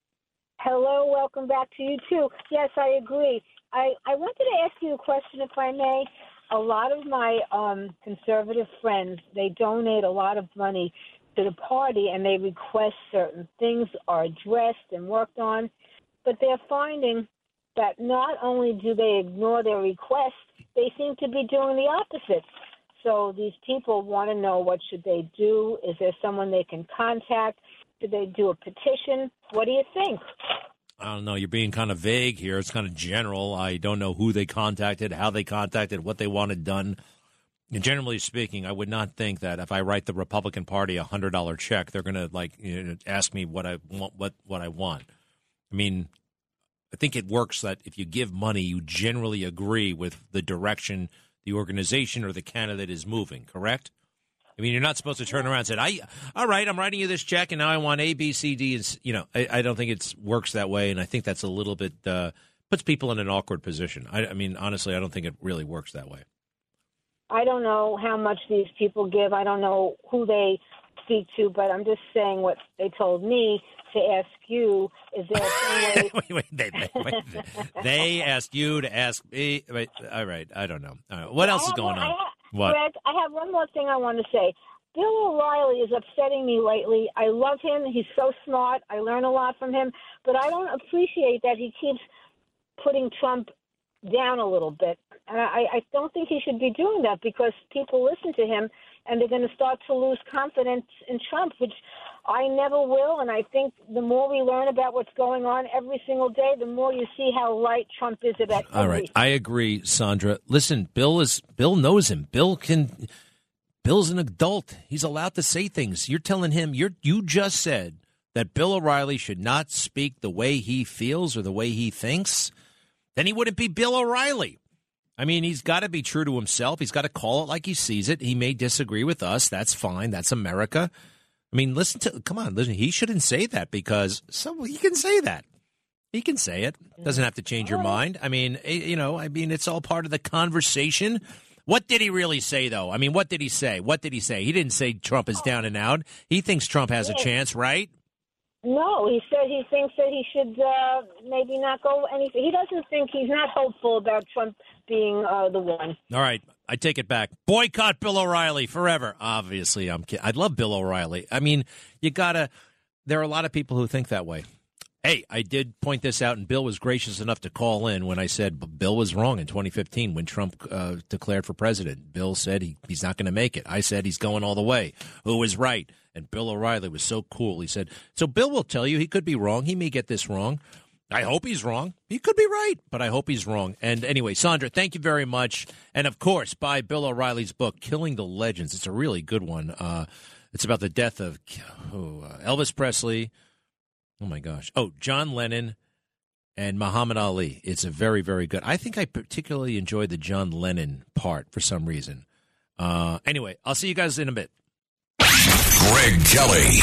[SPEAKER 22] Hello. Welcome back to you, too. Yes, I agree. I, I wanted to ask you a question, if I may. A lot of my um, conservative friends, they donate a lot of money to the party, and they request certain things are addressed and worked on, but they're finding that not only do they ignore their requests, they seem to be doing the opposite. So these people want to know, what should they do? Is there someone they can contact? Should they do a petition? What do you think?
[SPEAKER 3] I don't know. You're being kind of vague here. It's kind of general. I don't know who they contacted, how they contacted, what they wanted done. And generally speaking, I would not think that if I write the Republican Party a hundred dollar check, they're going to like you know, ask me what I want. What what I want. I mean, I think it works that if you give money, you generally agree with the direction the organization or the candidate is moving. Correct? I mean, you're not supposed to turn around and say, "I, all right, I'm writing you this check, and now I want A, B, C, D." And you know, I, I don't think it works that way, and I think that's a little bit uh, puts people in an awkward position. I, I mean, honestly, I don't think it really works that way.
[SPEAKER 22] I don't know how much these people give. I don't know who they speak to, but I'm just saying what they told me to ask you. Is there some way?
[SPEAKER 3] wait, wait, they, wait, wait. They asked you to ask me. Wait, all right, I don't know. All right, what else is going
[SPEAKER 22] one,
[SPEAKER 3] on?
[SPEAKER 22] I have,
[SPEAKER 3] what?
[SPEAKER 22] Greg, I have one more thing I want to say. Bill O'Reilly is upsetting me lately. I love him. He's so smart. I learn a lot from him, but I don't appreciate that he keeps putting Trump down a little bit. And I, I don't think he should be doing that, because people listen to him and they're going to start to lose confidence in Trump, which I never will. And I think the more we learn about what's going on every single day, the more you see how right Trump is about everything.
[SPEAKER 3] All right. I agree, Sandra. Listen, Bill is Bill knows him. Bill can Bill's an adult. He's allowed to say things. You're telling him you're you just said that Bill O'Reilly should not speak the way he feels or the way he thinks. Then he wouldn't be Bill O'Reilly. I mean, he's got to be true to himself. He's got to call it like he sees it. He may disagree with us. That's fine. That's America. I mean, listen to, come on, listen. He shouldn't say that, because so he can say that. He can say it. Doesn't have to change your mind. I mean, you know, I mean, it's all part of the conversation. What did he really say, though? I mean, what did he say? What did he say? He didn't say Trump is down and out. He thinks Trump has a chance, right?
[SPEAKER 22] No, he said he thinks that he should uh, maybe not go anything. He doesn't think, he's not hopeful about Trump being uh, the one.
[SPEAKER 3] All right, I take it back. Boycott Bill O'Reilly forever. Obviously, I'm kidding. I love Bill O'Reilly. I mean, you gotta. There are a lot of people who think that way, Hey, I did point this out, and Bill was gracious enough to call in when I said Bill was wrong in twenty fifteen when Trump uh, declared for president. Bill said he, he's not going to make it. I said he's going all the way. Who was right? And Bill O'Reilly was so cool. He said, so Bill will tell you he could be wrong. He may get this wrong. I hope he's wrong. He could be right, but I hope he's wrong. And anyway, Sandra, thank you very much. And, of course, buy Bill O'Reilly's book, Killing the Legends. It's a really good one. Uh, it's about the death of oh, uh, Elvis Presley. Oh, my gosh. Oh, John Lennon and Muhammad Ali. It's a very, very good. I think I particularly enjoyed the John Lennon part for some reason. Uh, anyway, I'll see you guys in a bit.
[SPEAKER 2] Greg Kelly.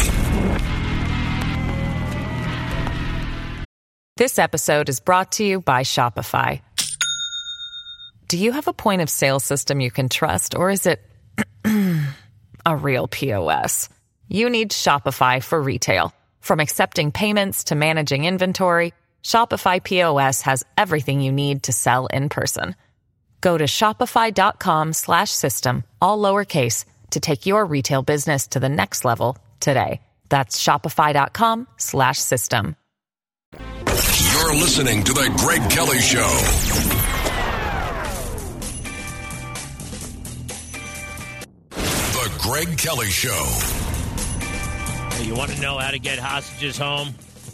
[SPEAKER 4] This episode is brought to you by Shopify. Do you have a point of sale system you can trust, or is it a real P O S? You need Shopify for retail. From accepting payments to managing inventory, Shopify P O S has everything you need to sell in person. Go to shopify.com slash system, all lowercase, to take your retail business to the next level today. That's shopify.com slash system.
[SPEAKER 2] You're listening to The Greg Kelly Show. The Greg Kelly Show.
[SPEAKER 3] You want to know how to get hostages home?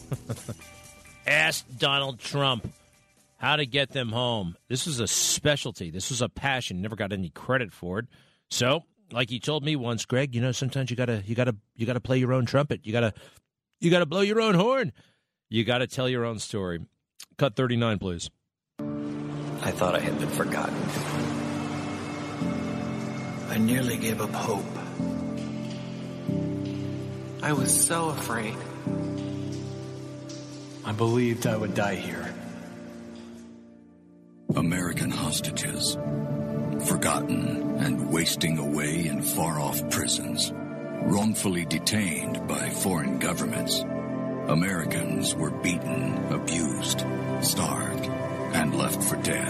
[SPEAKER 3] Ask Donald Trump how to get them home. This is a specialty. This was a passion. Never got any credit for it. So, like he told me once, Greg, you know, sometimes you gotta, you gotta, you gotta play your own trumpet. You gotta, you gotta blow your own horn. You gotta tell your own story. Cut thirty-nine, please.
[SPEAKER 6] I thought I had been forgotten. I nearly gave up hope. I was so afraid. I believed I would die here.
[SPEAKER 11] American hostages, forgotten and wasting away in far-off prisons, wrongfully detained by foreign governments. Americans were beaten, abused, starved, and left for dead.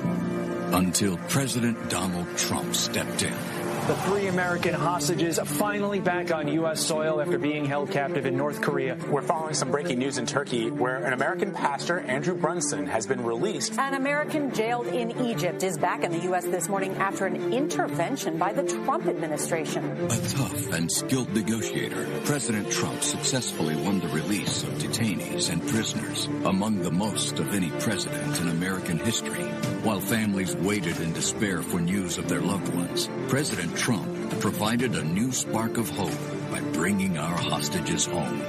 [SPEAKER 11] Until President Donald Trump stepped in.
[SPEAKER 23] The three American hostages finally back on U S soil after being held captive in North Korea.
[SPEAKER 24] We're following some breaking news in Turkey where an American pastor, Andrew Brunson, has been released.
[SPEAKER 25] An American jailed in Egypt is back in the U S this morning after an intervention by the Trump administration.
[SPEAKER 11] A tough and skilled negotiator, President Trump successfully won the release of detainees and prisoners, among the most of any president in American history. While families waited in despair for news of their loved ones, President Trump provided a new spark of hope by bringing our hostages home.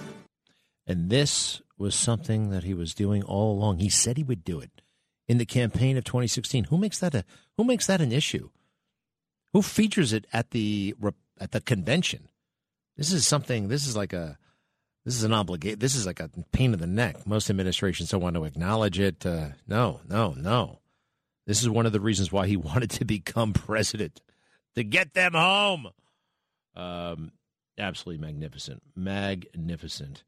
[SPEAKER 3] And this was something that he was doing all along. He said he would do it in the campaign of twenty sixteen. Who makes that a who makes that an issue? Who features it at the at the convention? This is something. This is like a this is an obligation. This is like a pain in the neck. Most administrations don't want to acknowledge it. Uh, no, no, no. This is one of the reasons why he wanted to become president. To get them home. Um, absolutely magnificent. Magnificent.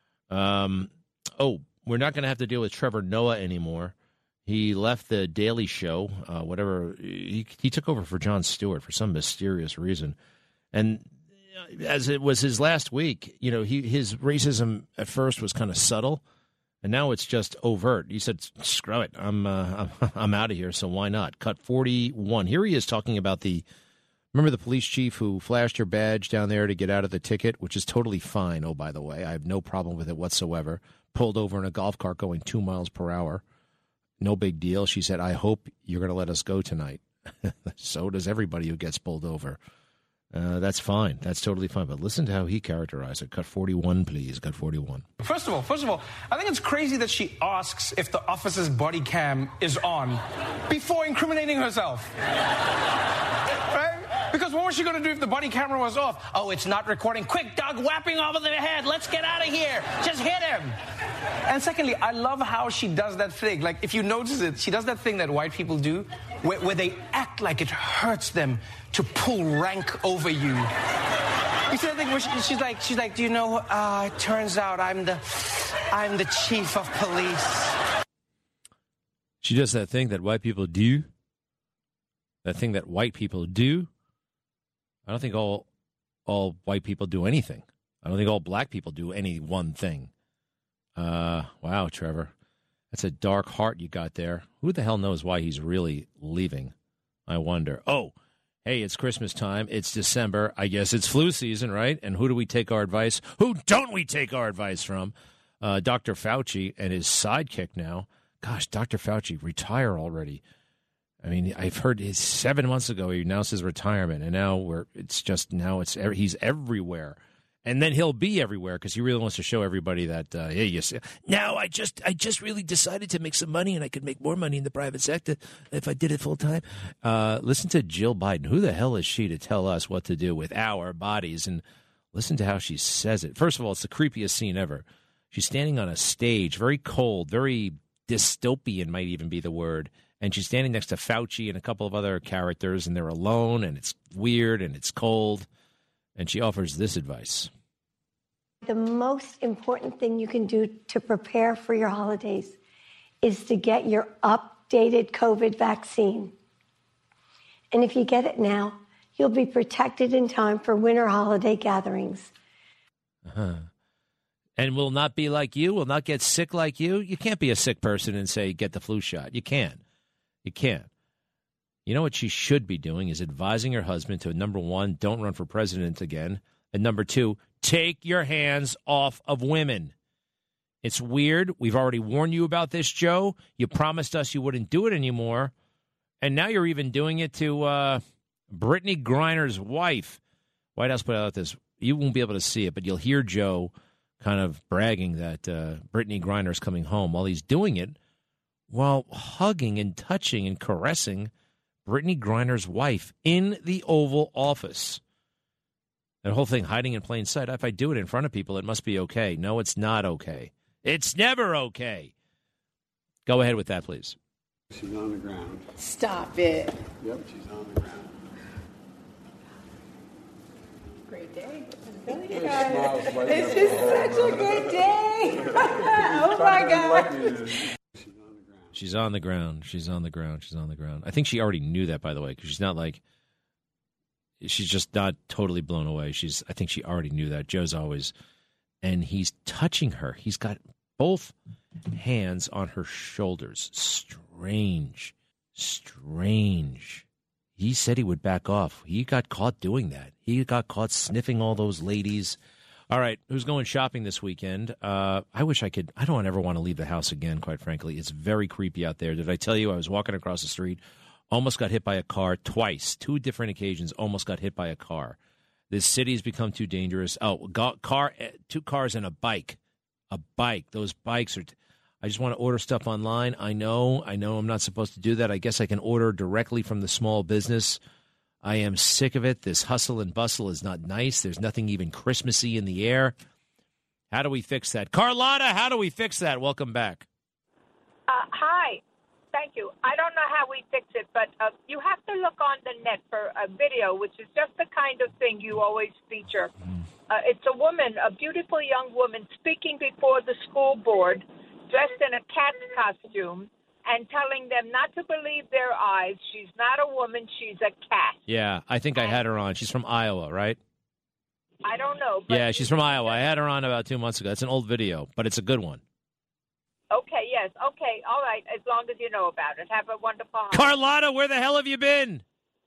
[SPEAKER 3] Um, oh, we're not going to have to deal with Trevor Noah anymore. He left the Daily Show, uh, whatever. He, he took over for Jon Stewart for some mysterious reason. And as it was his last week, you know, he his racism at first was kind of subtle. And now it's just overt. He said, screw it. I'm, uh, I'm, I'm out of here, so why not? Cut forty-one. Here he is talking about the... Remember the police chief who flashed your badge down there to get out of the ticket, which is totally fine, oh, by the way. I have no problem with it whatsoever. Pulled over in a golf cart going two miles per hour. No big deal. She said, I hope you're going to let us go tonight. So does everybody who gets pulled over. Uh, that's fine. That's totally fine. But listen to how he characterized it. Cut forty-one, please. Cut forty-one.
[SPEAKER 26] First of all, first of all, I think it's crazy that she asks if the officer's body cam is on before incriminating herself. Right? Because what was she going to do if the body camera was off? Oh, it's not recording. Quick, Doug, whapping over the head. Let's get out of here. Just hit him. And secondly, I love how she does that thing. Like, if you notice it, she does that thing that white people do where, where they act like it hurts them to pull rank over you. You see that thing where she, she's like, she's like, do you know, uh, it turns out I'm the, I'm the chief of police.
[SPEAKER 3] She does that thing that white people do. That thing that white people do. I don't think all all white people do anything. I don't think all black people do any one thing. Uh, wow, Trevor. That's a dark heart you got there. Who the hell knows why he's really leaving? I wonder. Oh, hey, it's Christmas time. It's December. I guess it's flu season, right? And who do we take our advice? Who don't we take our advice from? Uh, Doctor Fauci and his sidekick now. Gosh, Doctor Fauci, retire already. I mean, I've heard his seven months ago he announced his retirement, and now we're it's just now it's he's everywhere. And then he'll be everywhere because he really wants to show everybody that, uh, hey, you see, now I just I just really decided to make some money, and I could make more money in the private sector if I did it full time. Uh, listen to Jill Biden. Who the hell is she to tell us what to do with our bodies? And listen to how she says it. First of all, it's the creepiest scene ever. She's standing on a stage, very cold, very dystopian might even be the word. And she's standing next to Fauci and a couple of other characters, and they're alone, and it's weird, and it's cold. And she offers this advice.
[SPEAKER 5] The most important thing you can do to prepare for your holidays is to get your updated COVID vaccine. And if you get it now, you'll be protected in time for winter holiday gatherings.
[SPEAKER 3] Uh-huh. And will not be like you, will not get sick like you. You can't be a sick person and say, get the flu shot. You can't. You can't. You know what she should be doing is advising her husband to, number one, don't run for president again. And number two, take your hands off of women. It's weird. We've already warned you about this, Joe. You promised us you wouldn't do it anymore. And now you're even doing it to uh, Brittany Griner's wife. White House put out this. You won't be able to see it, but you'll hear Joe kind of bragging that uh, Brittany Griner's coming home while he's doing it, while hugging and touching and caressing Brittany Griner's wife in the Oval Office. That whole thing, hiding in plain sight. If I do it in front of people, it must be okay. No, it's not okay. It's never okay. Go ahead with that, please.
[SPEAKER 7] She's on the ground.
[SPEAKER 8] Stop it.
[SPEAKER 7] Yep, she's on the ground.
[SPEAKER 8] Great day. This is such a good day. Oh, my God.
[SPEAKER 3] She's on the ground. She's on the ground. She's on the ground. I think she already knew that, by the way, because she's not like, she's just not totally blown away. She's, I think she already knew that. Joe's always, and he's touching her. He's got both hands on her shoulders. Strange. Strange. He said he would back off. He got caught doing that. He got caught sniffing all those ladies. All right, who's going shopping this weekend? Uh, I wish I could. I don't ever want to leave the house again, quite frankly. It's very creepy out there. Did I tell you I was walking across the street, almost got hit by a car twice, two different occasions, almost got hit by a car. This city has become too dangerous. Oh, got, car, two cars and a bike. A bike. Those bikes are... T- I just want to order stuff online. I know, I know I'm not supposed to do that. I guess I can order directly from the small business. I am sick of it. This hustle and bustle is not nice. There's nothing even Christmassy in the air. How do we fix that? Carlotta, how do we fix that? Welcome back.
[SPEAKER 9] Uh, hi. Thank you. I don't know how we fix it, but uh, you have to look on the net for a video, which is just the kind of thing you always feature. Uh, it's a woman, a beautiful young woman, speaking before the school board, dressed in a cat's costume, and telling them not to believe their eyes. She's not a woman. She's a cat.
[SPEAKER 3] Yeah, I think I had her on. She's from Iowa, right?
[SPEAKER 9] I don't know. But
[SPEAKER 3] yeah, she's from Iowa. I had her on about two months ago. It's an old video, but it's a good one.
[SPEAKER 9] Okay, yes. Okay, all right, as long as you know about it. Have a wonderful holiday.
[SPEAKER 3] Carlotta, where the hell have you been?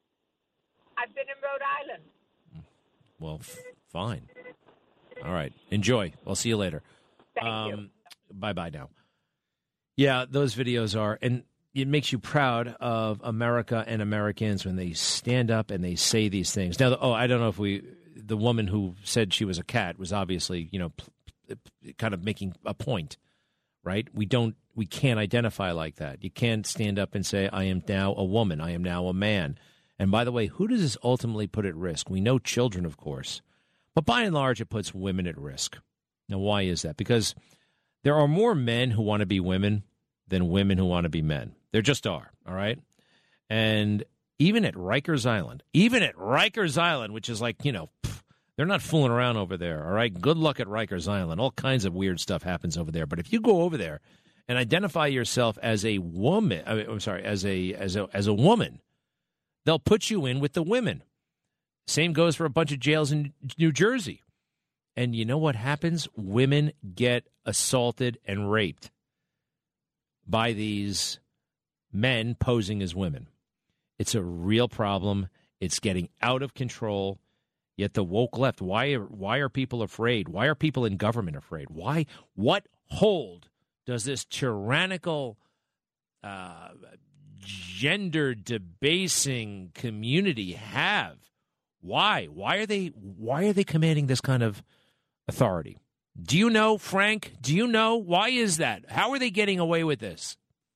[SPEAKER 9] I've been in Rhode Island.
[SPEAKER 3] Well, f- fine. All right. Enjoy. I'll see you later.
[SPEAKER 9] Thank
[SPEAKER 3] um,
[SPEAKER 9] you.
[SPEAKER 3] Bye-bye now. Yeah, those videos are, and it makes you proud of America and Americans when they stand up and they say these things. Now, oh, I don't know if we, the woman who said she was a cat was obviously, you know, kind of making a point, right? We don't, we can't identify like that. You can't stand up and say, I am now a woman, I am now a man. And by the way, who does this ultimately put at risk? We know children, of course, but by and large, it puts women at risk. Now, why is that? Because there are more men who want to be women than women who want to be men. There just are, all right? And even at Rikers Island, even at Rikers Island, which is like, you know, pff, they're not fooling around over there, all right? Good luck at Rikers Island. All kinds of weird stuff happens over there. But if you go over there and identify yourself as a woman, I mean, I'm sorry, as a as a as a woman, they'll put you in with the women. Same goes for a bunch of jails in New Jersey. And you know what happens? Women get assaulted and raped by these men posing as women. It's a real problem. It's getting out of control. Yet the woke left, why are, why are people afraid? Why are people in government afraid? Why? What hold does this tyrannical, uh, gender debasing community have? Why? Why are they? Why are they commanding this kind of authority? Do you know, Frank? Do you know why is that? How are they getting away with this?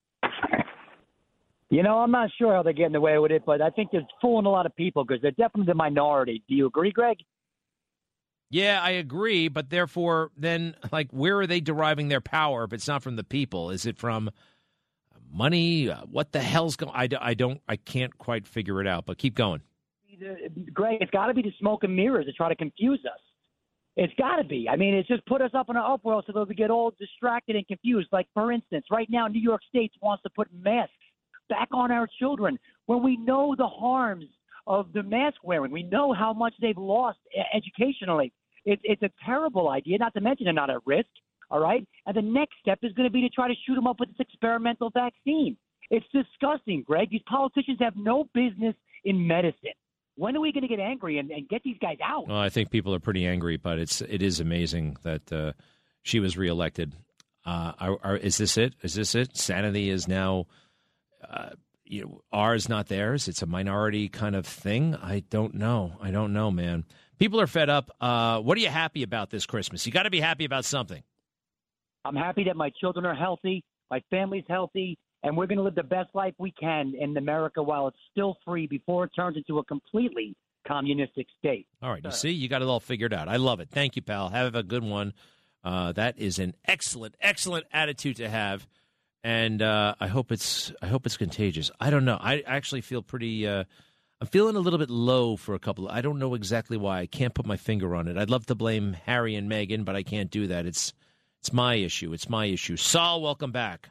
[SPEAKER 10] You know, I'm not sure how they're getting away with it, but I think they're fooling a lot of people because they're definitely the minority. Do you agree, Greg?
[SPEAKER 3] Yeah, I agree, but therefore, then, like, where are they deriving their power if it's not from the people? Is it from money? Uh, what the hell's going? I, I don't, I can't quite figure it out. But keep going,
[SPEAKER 10] Greg. It's got to be the smoke and mirrors to try to confuse us. It's got to be. I mean, it's just put us up in an upworld so that we get all distracted and confused. Like, for instance, right now, New York State wants to put masks back on our children when we know the harms of the mask wearing. We know how much they've lost educationally. It, it's a terrible idea, not to mention they're not at risk, all right? And the next step is going to be to try to shoot them up with this experimental vaccine. It's disgusting, Greg. These politicians have no business in medicine. When are we going to get angry and, and get these guys out?
[SPEAKER 3] Well, I think people are pretty angry, but it's it is amazing that uh, she was reelected. Uh, are, are, is this it? Is this it? Sanity is now, uh, you know, ours, not theirs. It's a minority kind of thing. I don't know. I don't know, man. People are fed up. Uh, what are you happy about this Christmas? You got to be happy about something.
[SPEAKER 10] I'm happy that my children are healthy, my family's healthy, and we're going to live the best life we can in America while it's still free before it turns into a completely communistic state.
[SPEAKER 3] All right. You see, you got it all figured out. I love it. Thank you, pal. Have a good one. Uh, that is an excellent, excellent attitude to have. And uh, I hope it's I hope it's contagious. I don't know. I actually feel pretty uh, I'm feeling a little bit low for a couple. Of, I don't know exactly why. I can't put my finger on it. I'd love to blame Harry and Meghan, but I can't do that. It's it's my issue. It's my issue. Saul, welcome back.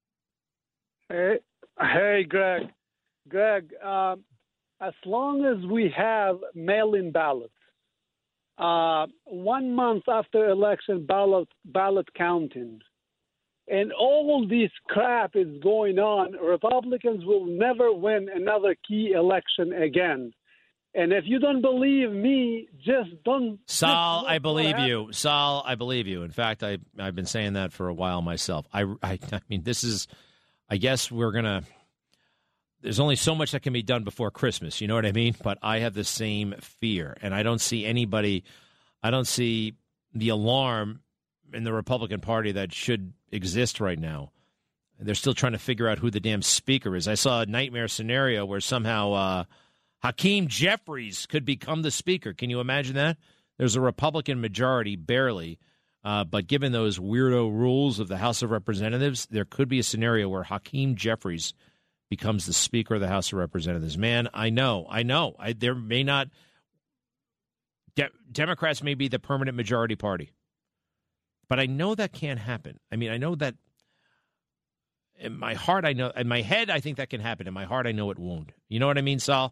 [SPEAKER 12] Hey, hey, Greg. Greg, um, as long as we have mail-in ballots, uh, one month after election ballot ballot counting, and all this crap is going on, Republicans will never win another key election again. And if you don't believe me, just don't.
[SPEAKER 3] Saul, I believe you. Saul, I believe you. In fact, I, I've been saying that for a while myself. I, I, I mean, this is, I guess we're going to, there's only so much that can be done before Christmas. You know what I mean? But I have the same fear. And I don't see anybody, I don't see the alarm in the Republican Party that should exist right now. They're still trying to figure out who the damn speaker is. I saw a nightmare scenario where somehow uh, Hakeem Jeffries could become the speaker. Can you imagine that? There's a Republican majority, barely, uh, but given those weirdo rules of the House of Representatives, there could be a scenario where Hakeem Jeffries becomes the Speaker of the House of Representatives. Man, I know, I know. I, there may not de- – Democrats may be the permanent majority party. But I know that can't happen. I mean, I know that in my heart, I know, in my head, I think that can happen. In my heart, I know it won't. You know what I mean, Saul?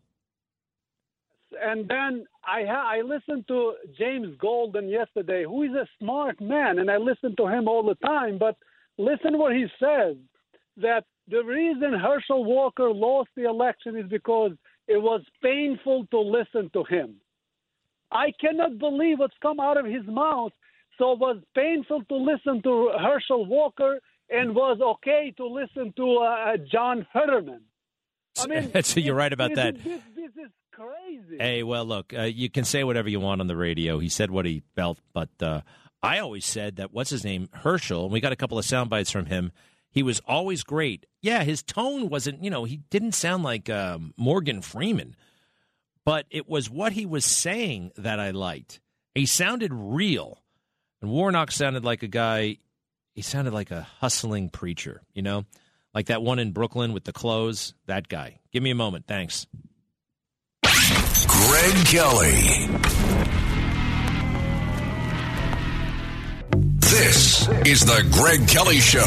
[SPEAKER 12] And then I ha- I listened to James Golden yesterday, who is a smart man, and I listen to him all the time. But listen what he says, that the reason Herschel Walker lost the election is because it was painful to listen to him. I cannot believe what's come out of his mouth. So it was painful to listen to Herschel Walker and was okay to listen to uh, John Fetterman. I mean,
[SPEAKER 3] so you're right about
[SPEAKER 12] this,
[SPEAKER 3] that.
[SPEAKER 12] This, this is crazy.
[SPEAKER 3] Hey, well, look, uh, you can say whatever you want on the radio. He said what he felt, but uh, I always said that, what's his name, Herschel, and we got a couple of sound bites from him. He was always great. Yeah, his tone wasn't, you know, he didn't sound like um, Morgan Freeman, but it was what he was saying that I liked. He sounded real. And Warnock sounded like a guy, he sounded like a hustling preacher, you know, like that one in Brooklyn with the clothes, that guy. Give me a moment. Thanks.
[SPEAKER 2] Greg Kelly. This is the Greg Kelly Show.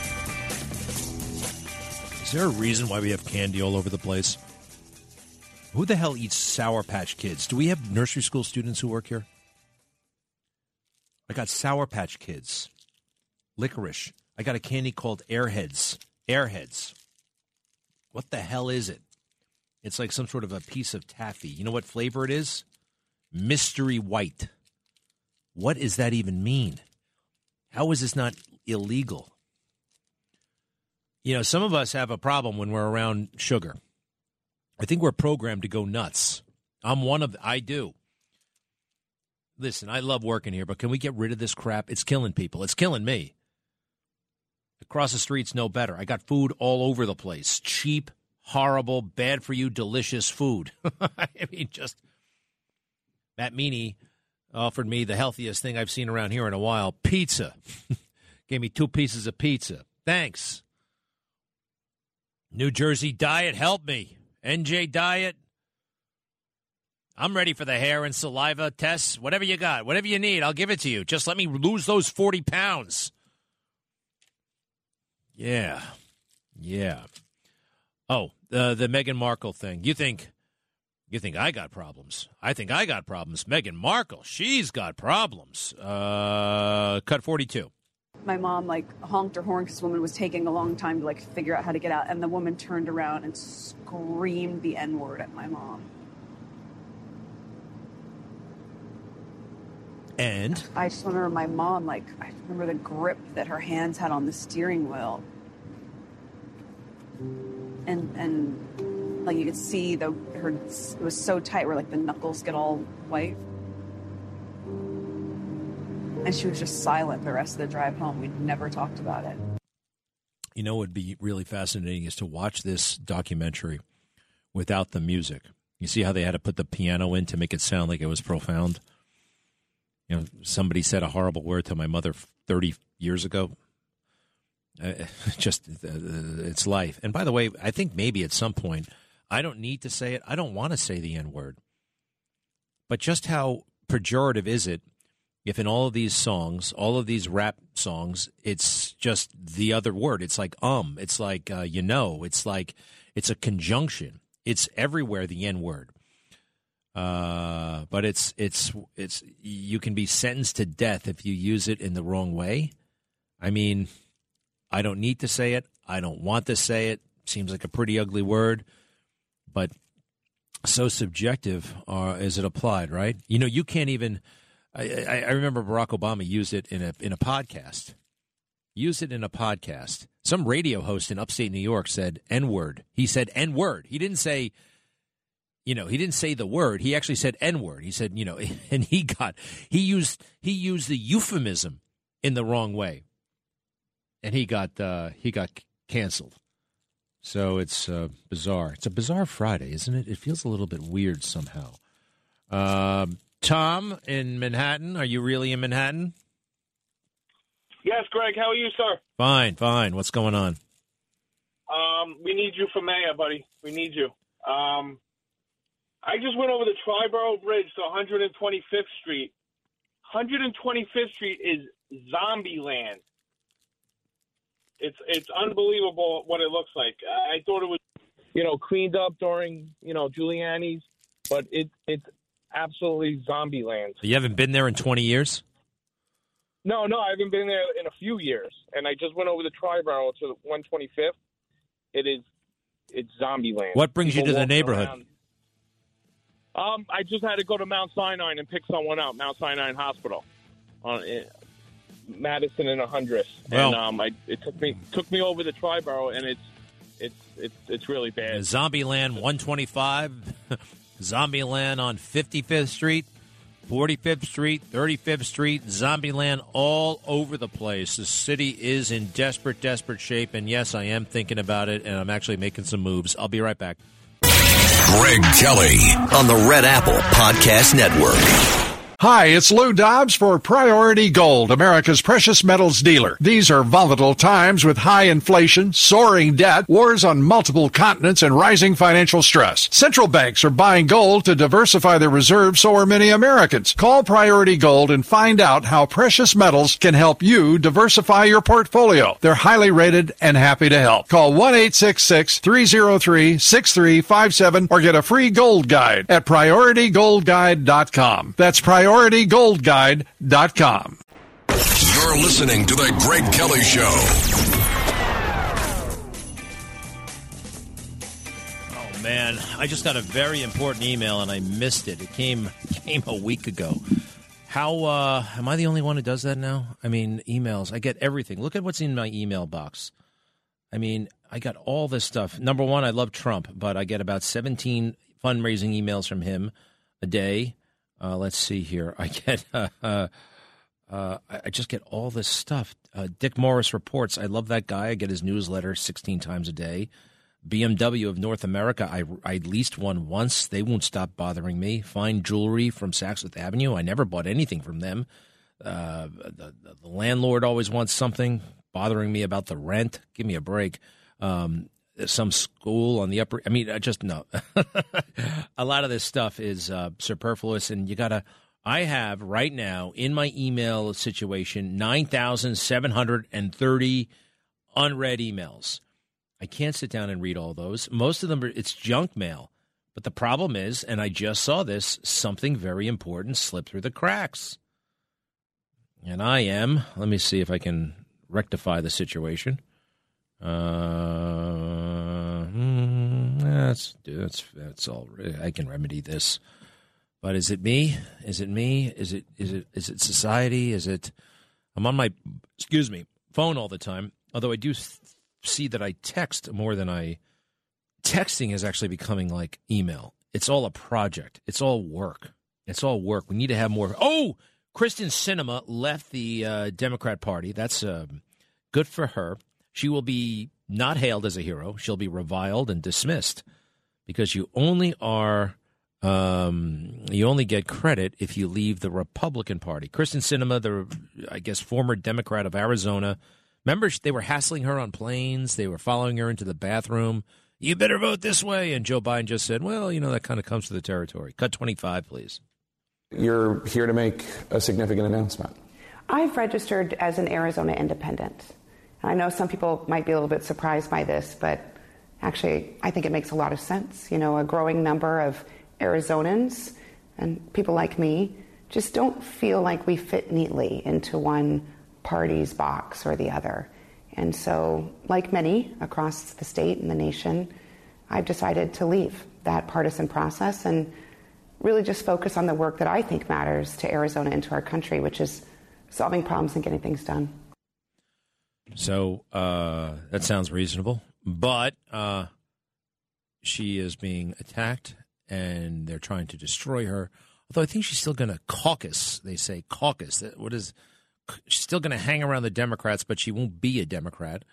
[SPEAKER 3] Is there a reason why we have candy all over the place? Who the hell eats Sour Patch Kids? Do we have nursery school students who work here? I got Sour Patch Kids. Licorice. I got a candy called Airheads. Airheads. What the hell is it? It's like some sort of a piece of taffy. You know what flavor it is? Mystery White. What does that even mean? How is this not illegal? You know, some of us have a problem when we're around sugar. I think we're programmed to go nuts. I'm one of, I do. Listen, I love working here, but can we get rid of this crap? It's killing people. It's killing me. Across the street's no better. I got food all over the place. Cheap, horrible, bad for you, delicious food. I mean, just, Matt Meany offered me the healthiest thing I've seen around here in a while, pizza. Gave me two pieces of pizza. Thanks. New Jersey Diet, help me. N J Diet. I'm ready for the hair and saliva tests. Whatever you got, whatever you need, I'll give it to you. Just let me lose those forty pounds. Yeah. Yeah. Oh, uh, the Meghan Markle thing. You think you think I got problems? I think I got problems. Meghan Markle, she's got problems. Uh, cut forty-two.
[SPEAKER 13] My mom, like, honked her horn because this woman was taking a long time to, like, figure out how to get out. And the woman turned around and screamed the N-word at my mom.
[SPEAKER 3] And?
[SPEAKER 13] I just remember my mom, like, I remember the grip that her hands had on the steering wheel. And, and like, you could see the her, it was so tight where, like, the knuckles get all white. And she was just silent the rest of the drive home. We never talked about it.
[SPEAKER 3] You know what would be really fascinating is to watch this documentary without the music. You see how they had to put the piano in to make it sound like it was profound? You know, somebody said a horrible word to my mother thirty years ago. Uh, just, uh, it's life. And by the way, I think maybe at some point, I don't need to say it. I don't want to say the N-word. But just how pejorative is it if in all of these songs, all of these rap songs, it's just the other word. It's like um. It's like, uh, you know. It's like, it's a conjunction. It's everywhere, the N-word. Uh, but it's, it's, it's, you can be sentenced to death if you use it in the wrong way. I mean, I don't need to say it. I don't want to say it. Seems like a pretty ugly word. But so subjective uh, is it applied, right? You know, you can't even... I, I remember Barack Obama used it in a in a podcast. Used it in a podcast. Some radio host in upstate New York said N-word. He said N-word. He didn't say, you know, he didn't say the word. He actually said N-word. He said, you know, and he got he used he used the euphemism in the wrong way, and he got uh, he got canceled. So it's uh, bizarre. It's a bizarre Friday, isn't it? It feels a little bit weird somehow. Um. Tom in Manhattan. Are you really in Manhattan?
[SPEAKER 14] Yes, Greg. How are you, sir?
[SPEAKER 3] Fine, fine. What's going on?
[SPEAKER 14] Um, we need you for mayor, buddy. We need you. Um, I just went over the Triborough Bridge to one hundred twenty-fifth Street. one hundred twenty-fifth Street is zombie land. It's it's unbelievable what it looks like. I thought it was, you know, cleaned up during, you know, Giuliani's, but it it's absolutely zombie land.
[SPEAKER 3] You haven't been there in twenty years?
[SPEAKER 14] No, no, I haven't been there in a few years. And I just went over the Triborough to one twenty-fifth. It is, it's zombie land.
[SPEAKER 3] What brings
[SPEAKER 14] People
[SPEAKER 3] you to the
[SPEAKER 14] walking
[SPEAKER 3] neighborhood?
[SPEAKER 14] around. Um, I just had to go to Mount Sinai and pick someone out, Mount Sinai Hospital, on uh, Madison and one hundredth.
[SPEAKER 3] Well,
[SPEAKER 14] and um, I, it took me took me over the Triborough, and it's it's it's it's really bad.
[SPEAKER 3] Zombieland one twenty-five, Zombieland on fifty-fifth Street, forty-fifth Street, thirty-fifth Street, Zombieland all over the place. The city is in desperate, desperate shape, and yes, I am thinking about it, and I'm actually making some moves. I'll be right back.
[SPEAKER 2] Greg Kelly on the Red Apple Podcast Network.
[SPEAKER 15] Hi, it's Lou Dobbs for Priority Gold, America's precious metals dealer. These are volatile times with high inflation, soaring debt, wars on multiple continents, and rising financial stress. Central banks are buying gold to diversify their reserves, so are many Americans. Call Priority Gold and find out how precious metals can help you diversify your portfolio. They're highly rated and happy to help. Call one eight six six, three oh three, six three five seven or get a free gold guide at priority gold guide dot com. That's priority gold guide dot com.
[SPEAKER 2] You're listening to The Greg Kelly Show.
[SPEAKER 3] Oh, man. I just got a very important email, and I missed it. It came came a week ago. How, uh, am I the only one who does that now? I mean, emails. I get everything. Look at what's in my email box. I mean, I got all this stuff. Number one, I love Trump, but I get about seventeen fundraising emails from him a day. Uh, let's see here. I get, uh, uh, uh, I just get all this stuff. Uh, Dick Morris Reports. I love that guy. I get his newsletter sixteen times a day. B M W of North America. I, I leased one once. They won't stop bothering me. Fine Jewelry from Saks Fifth Avenue. I never bought anything from them. Uh, the, the landlord always wants something, bothering me about the rent. Give me a break. Um, some school on the upper, I mean, I just, no. A lot of this stuff is uh, superfluous, and you got to, I have right now in my email situation nine thousand seven hundred thirty unread emails. I can't sit down and read all those. Most of them, are, it's junk mail. But the problem is, and I just saw this, something very important slipped through the cracks. And I am, let me see if I can rectify the situation. Uh, mm, that's that's that's all. I can remedy this, but is it me? Is it me? Is it is it is it society? Is it? I'm on my excuse me phone all the time. Although I do see that I text more than I. Texting is actually becoming like email. It's all a project. It's all work. It's all work. We need to have more. Oh, Kristen Sinema left the uh, Democrat Party. That's uh, good for her. She will be not hailed as a hero. She'll be reviled and dismissed because you only are um, you only get credit if you leave the Republican Party. Kristen Sinema, the I guess former Democrat of Arizona, remember they were hassling her on planes. They were following her into the bathroom. You better vote this way. And Joe Biden just said, well, you know, that kind of comes to the territory. Cut twenty-five, please.
[SPEAKER 16] You're here to make a significant announcement.
[SPEAKER 17] I've registered as an Arizona independent. I know some people might be a little bit surprised by this, but actually I think it makes a lot of sense. You know, a growing number of Arizonans and people like me just don't feel like we fit neatly into one party's box or the other. And so, like many across the state and the nation, I've decided to leave that partisan process and really just focus on the work that I think matters to Arizona and to our country, which is solving problems and getting things done.
[SPEAKER 3] So uh, that sounds reasonable, but uh, she is being attacked, and they're trying to destroy her. Although I think she's still going to caucus. They say caucus. What is? She's still going to hang around the Democrats, but she won't be a Democrat.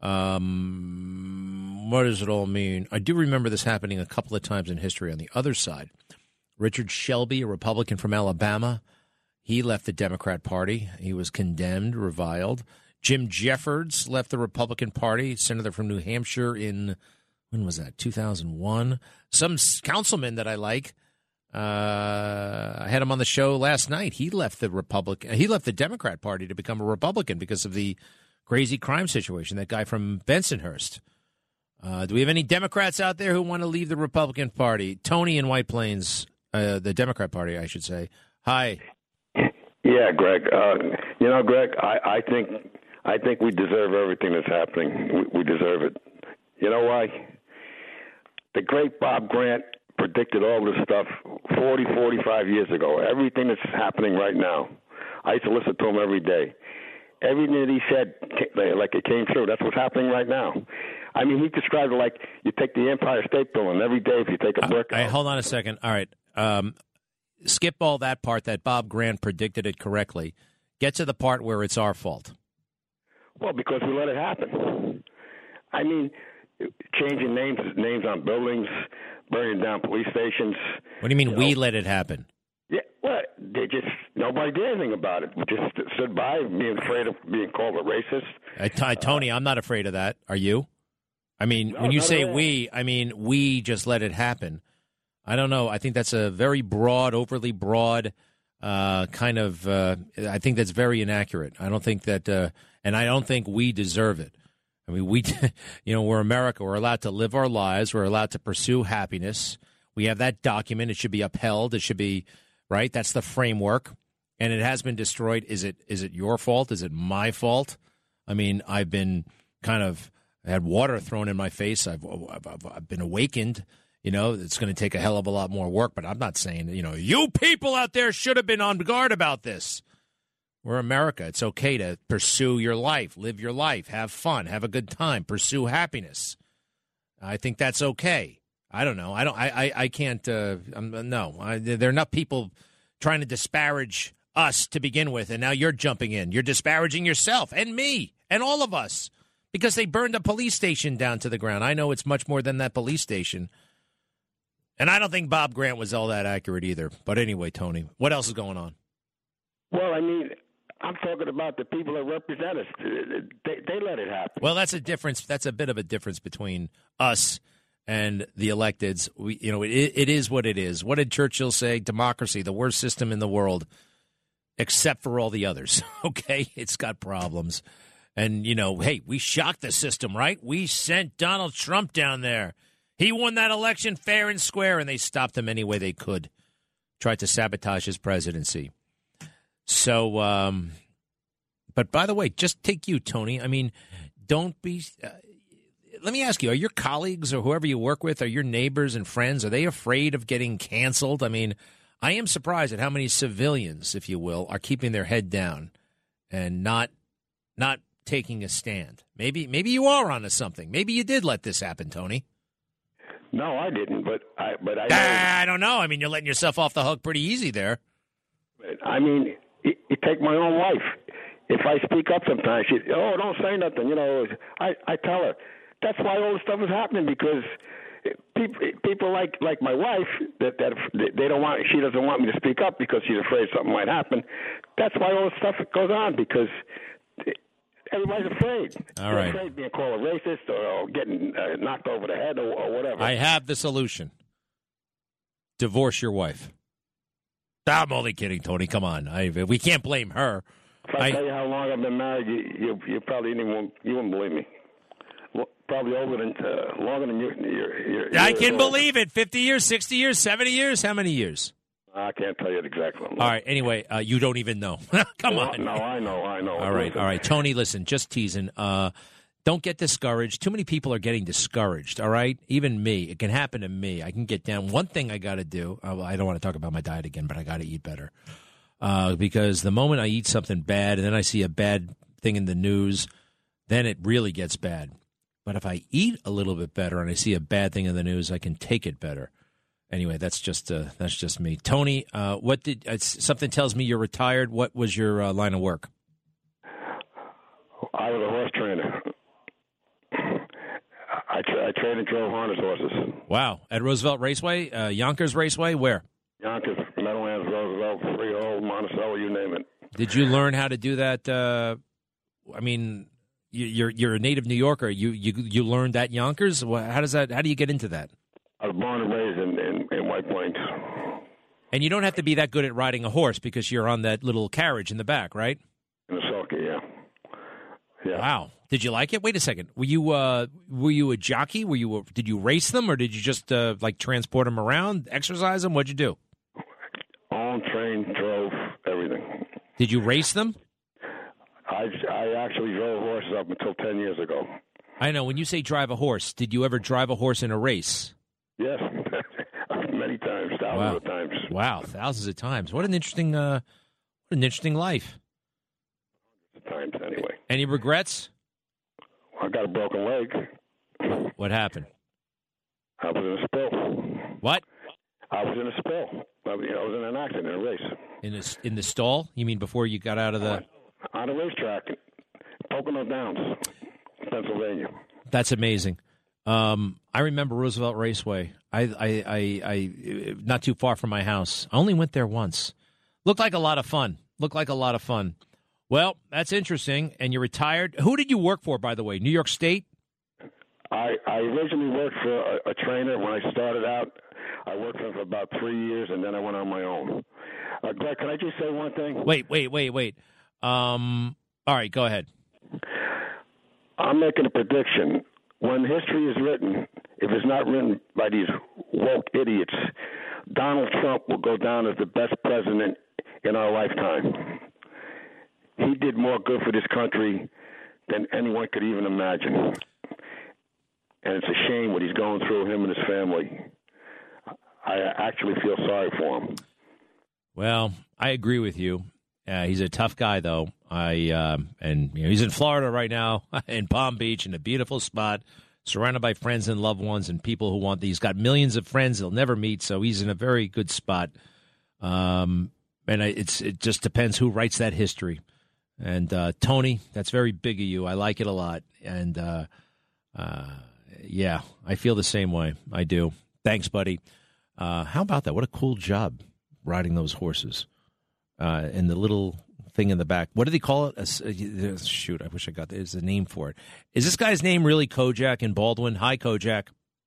[SPEAKER 3] Um, what does it all mean? I do remember this happening a couple of times in history on the other side. Richard Shelby, a Republican from Alabama, he left the Democrat Party. He was condemned, reviled. Jim Jeffords left the Republican Party, senator from New Hampshire in, when was that, two thousand one? Some councilman that I like, uh, I had him on the show last night. He left the Republican, he left the Democrat Party to become a Republican because of the crazy crime situation, that guy from Bensonhurst. Uh, do we have any Democrats out there who want to leave the Republican Party? Tony in White Plains, uh, the Democrat Party, I should say. Hi.
[SPEAKER 18] Yeah, Greg. Uh, you know, Greg, I, I think I think we deserve everything that's happening. We, we deserve it. You know why? The great Bob Grant predicted all this stuff forty, forty-five years ago. Everything that's happening right now. I used to listen to him every day. Everything that he said, like it came true. That's what's happening right now. I mean, he described it like you take the Empire State Building every day if you take a brick.
[SPEAKER 3] Uh, hold on a second. All right. Um, skip all that part that Bob Grant predicted it correctly. Get to the part where it's our fault.
[SPEAKER 18] Well, because we let it happen. I mean, changing names names on buildings, burning down police stations.
[SPEAKER 3] What do you mean
[SPEAKER 18] you
[SPEAKER 3] we
[SPEAKER 18] know.
[SPEAKER 3] let it happen?
[SPEAKER 18] Yeah, well, they just Nobody did anything about it. We just stood by, being afraid of being called a racist.
[SPEAKER 3] Uh, t- Tony, I'm not afraid of that. Are you? I mean,
[SPEAKER 18] No,
[SPEAKER 3] when you
[SPEAKER 18] not
[SPEAKER 3] say
[SPEAKER 18] at all.
[SPEAKER 3] we, I mean, we just let it happen. I don't know. I think that's a very broad, overly broad uh, kind of, uh, I think that's very inaccurate. I don't think that, uh, and I don't think we deserve it. I mean, we, you know, we're America. We're allowed to live our lives. We're allowed to pursue happiness. We have that document. It should be upheld. It should be, right? That's the framework. And it has been destroyed. Is it is it your fault? Is it my fault? I mean, I've been kind of had water thrown in my face. I've I've, I've, I've been awakened. You know, it's going to take a hell of a lot more work. But I'm not saying, you know, you people out there should have been on guard about this. We're America. It's okay to pursue your life, live your life, have fun, have a good time, pursue happiness. I think that's okay. I don't know. I don't. I. I, I can't. Uh, I'm, no, I, there are enough people trying to disparage us to begin with, and now you're jumping in. You're disparaging yourself and me and all of us because they burned a police station down to the ground. I know it's much more than that police station. And I don't think Bob Grant was all that accurate either. But anyway, Tony, what else is going on?
[SPEAKER 18] Well, I mean, I'm talking about the people that represent us. They, they let it happen.
[SPEAKER 3] Well, that's a difference. That's a bit of a difference between us and the electeds. We, you know, it, it is what it is. What did Churchill say? Democracy, the worst system in the world, except for all the others. Okay, it's got problems. And, you know, hey, we shocked the system, right? We sent Donald Trump down there. He won that election fair and square, and they stopped him any way they could. Tried to sabotage his presidency. So, um, but by the way, just take you, Tony. I mean, don't be. Uh, let me ask you: are your colleagues or whoever you work with, are your neighbors and friends, are they afraid of getting canceled? I mean, I am surprised at how many civilians, if you will, are keeping their head down and not not taking a stand. Maybe, maybe you are onto something. Maybe you did let this happen, Tony.
[SPEAKER 18] No, I didn't, but I but I.
[SPEAKER 3] Ah, I don't know. I mean, you're letting yourself off the hook pretty easy there.
[SPEAKER 18] I mean, you, you take my own wife. If I speak up sometimes, she, oh, don't say nothing. You know, I, I tell her. That's why all this stuff is happening, because people people like like my wife that that they don't want. She doesn't want me to speak up because she's afraid something might happen. That's why all this stuff goes on, because everybody's afraid.
[SPEAKER 3] All
[SPEAKER 18] They're
[SPEAKER 3] right.
[SPEAKER 18] afraid of being called a racist or, or getting uh, knocked over the head or, or whatever.
[SPEAKER 3] I have the solution. Divorce your wife. I'm only kidding, Tony. Come on. I, we can't blame her.
[SPEAKER 18] If I,
[SPEAKER 3] I-
[SPEAKER 18] tell you how long I've been married, you you, you probably didn't even, you wouldn't believe me. Well, probably over than uh, longer than you. You're, you're,
[SPEAKER 3] I can believe it. fifty years, sixty years, seventy years? How many years?
[SPEAKER 18] I can't tell you it exactly.
[SPEAKER 3] All right. Anyway, uh, you don't even know. Come
[SPEAKER 18] no,
[SPEAKER 3] on.
[SPEAKER 18] No, I know. I know.
[SPEAKER 3] All right. All right. Tony, listen, just teasing. Uh, don't get discouraged. Too many people are getting discouraged. All right. Even me. It can happen to me. I can get down. One thing I got to do. Uh, I don't want to talk about my diet again, but I got to eat better. Uh, because the moment I eat something bad and then I see a bad thing in the news, then it really gets bad. But if I eat a little bit better and I see a bad thing in the news, I can take it better. Anyway, that's just uh, that's just me. Tony, uh, what did uh, something tells me you're retired? What was your uh, line of work?
[SPEAKER 18] I was a horse trainer. I, tra- I trained and drove harness horses.
[SPEAKER 3] Wow, at Roosevelt Raceway, uh, Yonkers Raceway, where?
[SPEAKER 18] Yonkers, Meadowlands, Roosevelt, Freehold, Monticello, you name it.
[SPEAKER 3] Did you learn how to do that? Uh, I mean, you, you're you're a native New Yorker. You you you learned at Yonkers. Wha- How does that? How do you get into that?
[SPEAKER 18] I was born and raised in, in, in White Plains.
[SPEAKER 3] And you don't have to be that good at riding a horse because you're on that little carriage in the back, right?
[SPEAKER 18] In the sulky, yeah. Yeah.
[SPEAKER 3] Wow. Did you like it? Wait a second. Were you uh, were you a jockey? Were you a, did you race them or did you just uh, like transport them around, exercise them? What'd you do?
[SPEAKER 18] Owned, trained, drove, everything.
[SPEAKER 3] Did you race them?
[SPEAKER 18] I, I actually drove horses up until ten years ago.
[SPEAKER 3] I know. When you say drive a horse, did you ever drive a horse in a race?
[SPEAKER 18] Yes, many times, thousands
[SPEAKER 3] Wow.
[SPEAKER 18] of times.
[SPEAKER 3] Wow, thousands of times. What an interesting, uh, what an interesting life.
[SPEAKER 18] Times anyway.
[SPEAKER 3] Any regrets?
[SPEAKER 18] I got a broken leg.
[SPEAKER 3] What happened?
[SPEAKER 18] I was in a spill.
[SPEAKER 3] What?
[SPEAKER 18] I was in a spill. I was, I was in an accident in a race.
[SPEAKER 3] In the in the stall? You mean before you got out of the?
[SPEAKER 18] On a racetrack, Pocono Downs, Pennsylvania.
[SPEAKER 3] That's amazing. Um, I remember Roosevelt Raceway. I, I, I, I, not too far from my house. I only went there once. Looked like a lot of fun. Looked like a lot of fun. Well, that's interesting. And you're retired. Who did you work for, by the way? New York State?
[SPEAKER 18] I, I originally worked for a, a trainer when I started out. I worked for him for about three years, and then I went on my own. Uh, Greg, can I just say one thing?
[SPEAKER 3] Wait, wait, wait, wait. Um, all right, go ahead.
[SPEAKER 18] I'm making a prediction. When history is written, if it's not written by these woke idiots, Donald Trump will go down as the best president in our lifetime. He did more good for this country than anyone could even imagine. And it's a shame what he's going through, him and his family. I actually feel sorry for him.
[SPEAKER 3] Well, I agree with you. Uh, he's a tough guy, though. I uh, and you know, he's in Florida right now, in Palm Beach, in a beautiful spot, surrounded by friends and loved ones and people who want. He's got millions of friends he'll never meet, so he's in a very good spot. Um, and I, it's it just depends who writes that history. And uh, Tony, that's very big of you. I like it a lot. And uh, uh, yeah, I feel the same way. I do. Thanks, buddy. Uh, how about that? What a cool job riding those horses. Uh, and the little thing in the back. What do they call it? A, shoot, I wish I got that. There's a name for it. Is this guy's name really Kojak in Baldwin? Hi, Kojak.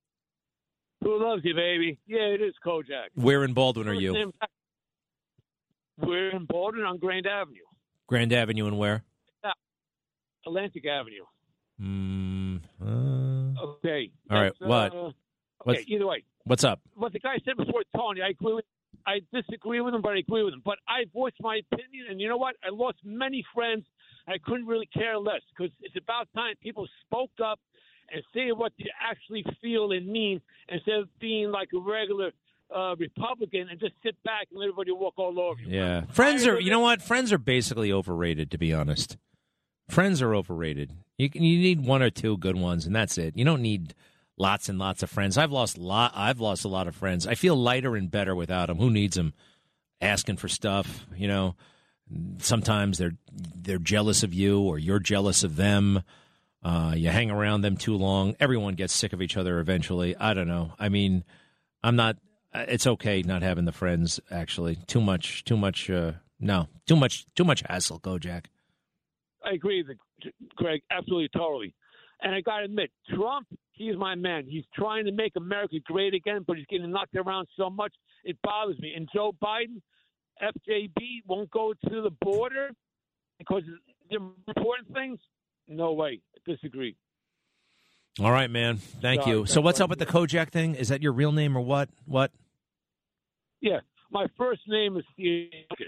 [SPEAKER 1] Who loves you, baby? Yeah, it is Kojak.
[SPEAKER 3] Where in Baldwin are you?
[SPEAKER 1] We're in Baldwin on Grand Avenue.
[SPEAKER 3] Grand Avenue and where?
[SPEAKER 1] Yeah. Atlantic Avenue.
[SPEAKER 3] Mm, uh,
[SPEAKER 1] okay.
[SPEAKER 3] All right.
[SPEAKER 1] Uh,
[SPEAKER 3] what?
[SPEAKER 1] Okay,
[SPEAKER 3] What's,
[SPEAKER 1] either way.
[SPEAKER 3] What's up?
[SPEAKER 1] What the guy said before, Tony, I agree with I disagree with him, but I agree with him. But I voiced my opinion, and you know what? I lost many friends. I couldn't really care less because it's about time people spoke up and say what they actually feel and mean instead of being like a regular uh, Republican and just sit back and let everybody walk all over you.
[SPEAKER 3] Yeah. Friends are, you know what? Friends are basically overrated, to be honest. Friends are overrated. You can, you need one or two good ones, and that's it. You don't need lots and lots of friends. I've lost lot. I've lost a lot of friends. I feel lighter and better without them. Who needs them? Asking for stuff, you know. Sometimes they're they're jealous of you, or you're jealous of them. Uh, you hang around them too long. Everyone gets sick of each other eventually. I don't know. I mean, I'm not. It's okay not having the friends. Actually, too much. Too much. Uh, no, too much. Too much hassle. Kojak.
[SPEAKER 1] I agree, with Greg. Absolutely, totally. And I got to admit, Trump, he's my man. He's trying to make America great again, but he's getting knocked around so much, it bothers me. And Joe Biden, F J B, won't go to the border because they're important things? No way. I disagree.
[SPEAKER 3] All right, man. Thank
[SPEAKER 1] Sorry,
[SPEAKER 3] you. So what's up with the Kojak thing? Is that your real name or what? What?
[SPEAKER 1] Yeah. My first name is Theo,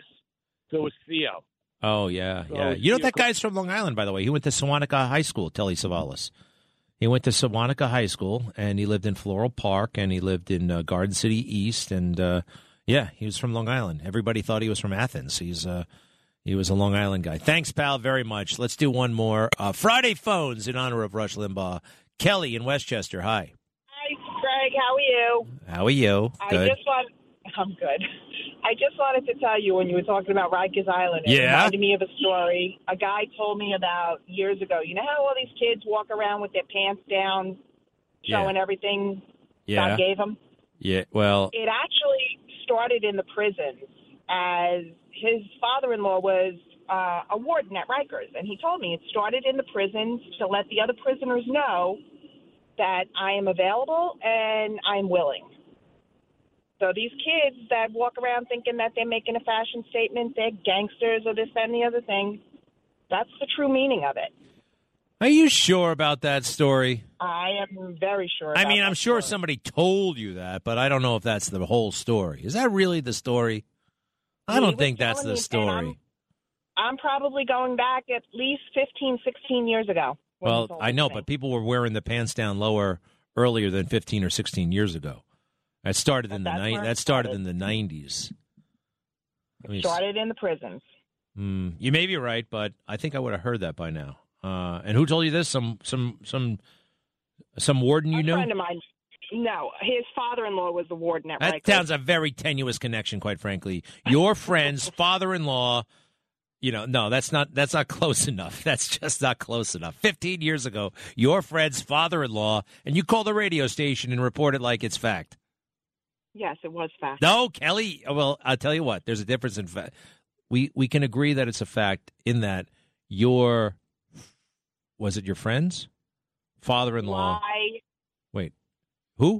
[SPEAKER 1] so it's Theo.
[SPEAKER 3] Oh, yeah,
[SPEAKER 1] So,
[SPEAKER 3] yeah. You know,
[SPEAKER 1] yeah,
[SPEAKER 3] that
[SPEAKER 1] cool.
[SPEAKER 3] guy's from Long Island, by the way. He went to Sewanaka High School, Telly Savalas. He went to Sewanaka High School, and he lived in Floral Park, and he lived in uh, Garden City East, and, uh, yeah, he was from Long Island. Everybody thought he was from Athens. He's uh, He was a Long Island guy. Thanks, pal, very much. Let's do one more. Uh, Friday Phones in honor of Rush Limbaugh. Kelly in Westchester, hi.
[SPEAKER 4] Hi, Greg. How are you?
[SPEAKER 3] How are you? Good.
[SPEAKER 4] I just want. I'm good. I just wanted to tell you when you were talking about Rikers Island, it
[SPEAKER 3] Yeah?
[SPEAKER 4] reminded me of a story a guy told me about years ago. You know how all these kids walk around with their pants down, showing
[SPEAKER 3] Yeah.
[SPEAKER 4] everything
[SPEAKER 3] Yeah.
[SPEAKER 4] God gave them?
[SPEAKER 3] Yeah, well,
[SPEAKER 4] It actually started in the prisons as his father-in-law was uh, a warden at Rikers, and he told me it started in the prisons to let the other prisoners know that I am available and I'm willing. So these kids that walk around thinking that they're making a fashion statement, they're gangsters or this, that, and the other thing, that's the true meaning of it.
[SPEAKER 3] are you sure about that story?
[SPEAKER 4] I am very sure
[SPEAKER 3] I
[SPEAKER 4] about
[SPEAKER 3] mean,
[SPEAKER 4] that
[SPEAKER 3] I'm sure
[SPEAKER 4] story.
[SPEAKER 3] somebody told you that, but I don't know if that's the whole story. Is that really the story? I
[SPEAKER 4] He
[SPEAKER 3] don't
[SPEAKER 4] was
[SPEAKER 3] think that's
[SPEAKER 4] telling
[SPEAKER 3] the
[SPEAKER 4] me,
[SPEAKER 3] story.
[SPEAKER 4] and I'm, I'm probably going back at least fifteen, sixteen years ago. when he
[SPEAKER 3] Well,
[SPEAKER 4] told
[SPEAKER 3] I
[SPEAKER 4] it
[SPEAKER 3] know,
[SPEAKER 4] to me.
[SPEAKER 3] but people were wearing the pants down lower earlier than fifteen or sixteen years ago. That started in the
[SPEAKER 4] that's
[SPEAKER 3] ni-
[SPEAKER 4] where it
[SPEAKER 3] that started
[SPEAKER 4] started.
[SPEAKER 3] in the nineties. I mean,
[SPEAKER 4] Started in the prisons.
[SPEAKER 3] mm, you may be right, but I think I would have heard that by now. Uh, and who told you this? Some some some some warden you
[SPEAKER 4] A
[SPEAKER 3] knew?
[SPEAKER 4] friend of mine. No, his father-in-law was the warden at
[SPEAKER 3] That
[SPEAKER 4] Rikers.
[SPEAKER 3] sounds a very tenuous connection, quite frankly. Your friend's father-in-law. You know, no, that's not that's not close enough. That's just not close enough. Fifteen years ago, your friend's father-in-law, and you call the radio station and report it like it's fact.
[SPEAKER 4] Yes, it was fact.
[SPEAKER 3] No, Kelly. Well, I'll tell you what. There's a difference in fact. We we can agree that it's a fact in that your was it your friend's father-in-law?
[SPEAKER 4] Why?
[SPEAKER 3] Wait, who?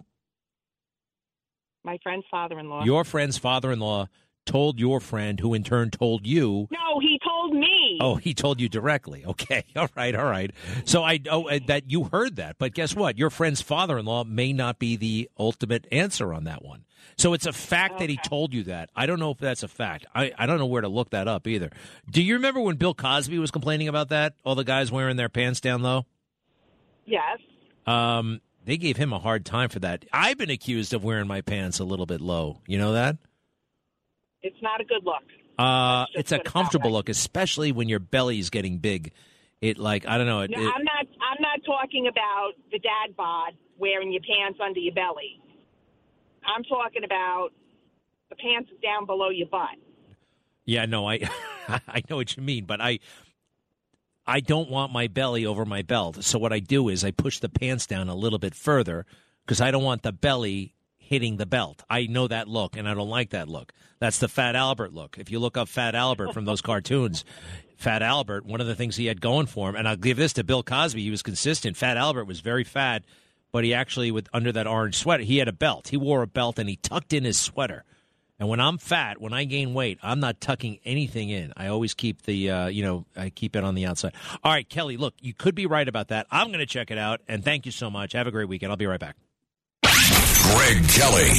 [SPEAKER 4] My friend's father-in-law.
[SPEAKER 3] Your friend's father-in-law told your friend, who in turn told you.
[SPEAKER 4] No, he told me.
[SPEAKER 3] Oh, he told you directly. Okay, all right, all right. So I know that you heard that, but guess what? Your friend's father-in-law may not be the ultimate answer on that one. So it's a fact okay. that he told you that. I don't know if that's a fact. I, I don't know where to look that up either. Do you remember when Bill Cosby was complaining about that? All the guys wearing their pants down low?
[SPEAKER 4] Yes.
[SPEAKER 3] Um, they gave him a hard time for that. I've been accused of wearing my pants a little bit low. You know that?
[SPEAKER 4] It's not a good look.
[SPEAKER 3] Uh, it's a comfortable look, especially when your belly's getting big. It like I don't know. It,
[SPEAKER 4] no,
[SPEAKER 3] it,
[SPEAKER 4] I'm not. I'm not talking about the dad bod wearing your pants under your belly. I'm talking about the pants down below your butt.
[SPEAKER 3] Yeah, no, I I know what you mean, but I I don't want my belly over my belt. So what I do is I push the pants down a little bit further because I don't want the belly hitting the belt. I know that look, and I don't like that look. That's the Fat Albert look. If you look up Fat Albert from those cartoons, Fat Albert, one of the things he had going for him, and I'll give this to Bill Cosby, he was consistent. Fat Albert was very fat, but he actually, with under that orange sweater, he had a belt. He wore a belt, and he tucked in his sweater. And when I'm fat, when I gain weight, I'm not tucking anything in. I always keep the, uh, you know, I keep it on the outside. All right, Kelly, look, you could be right about that. I'm going to check it out, and thank you so much. Have a great weekend. I'll be right back.
[SPEAKER 2] Greg Kelly.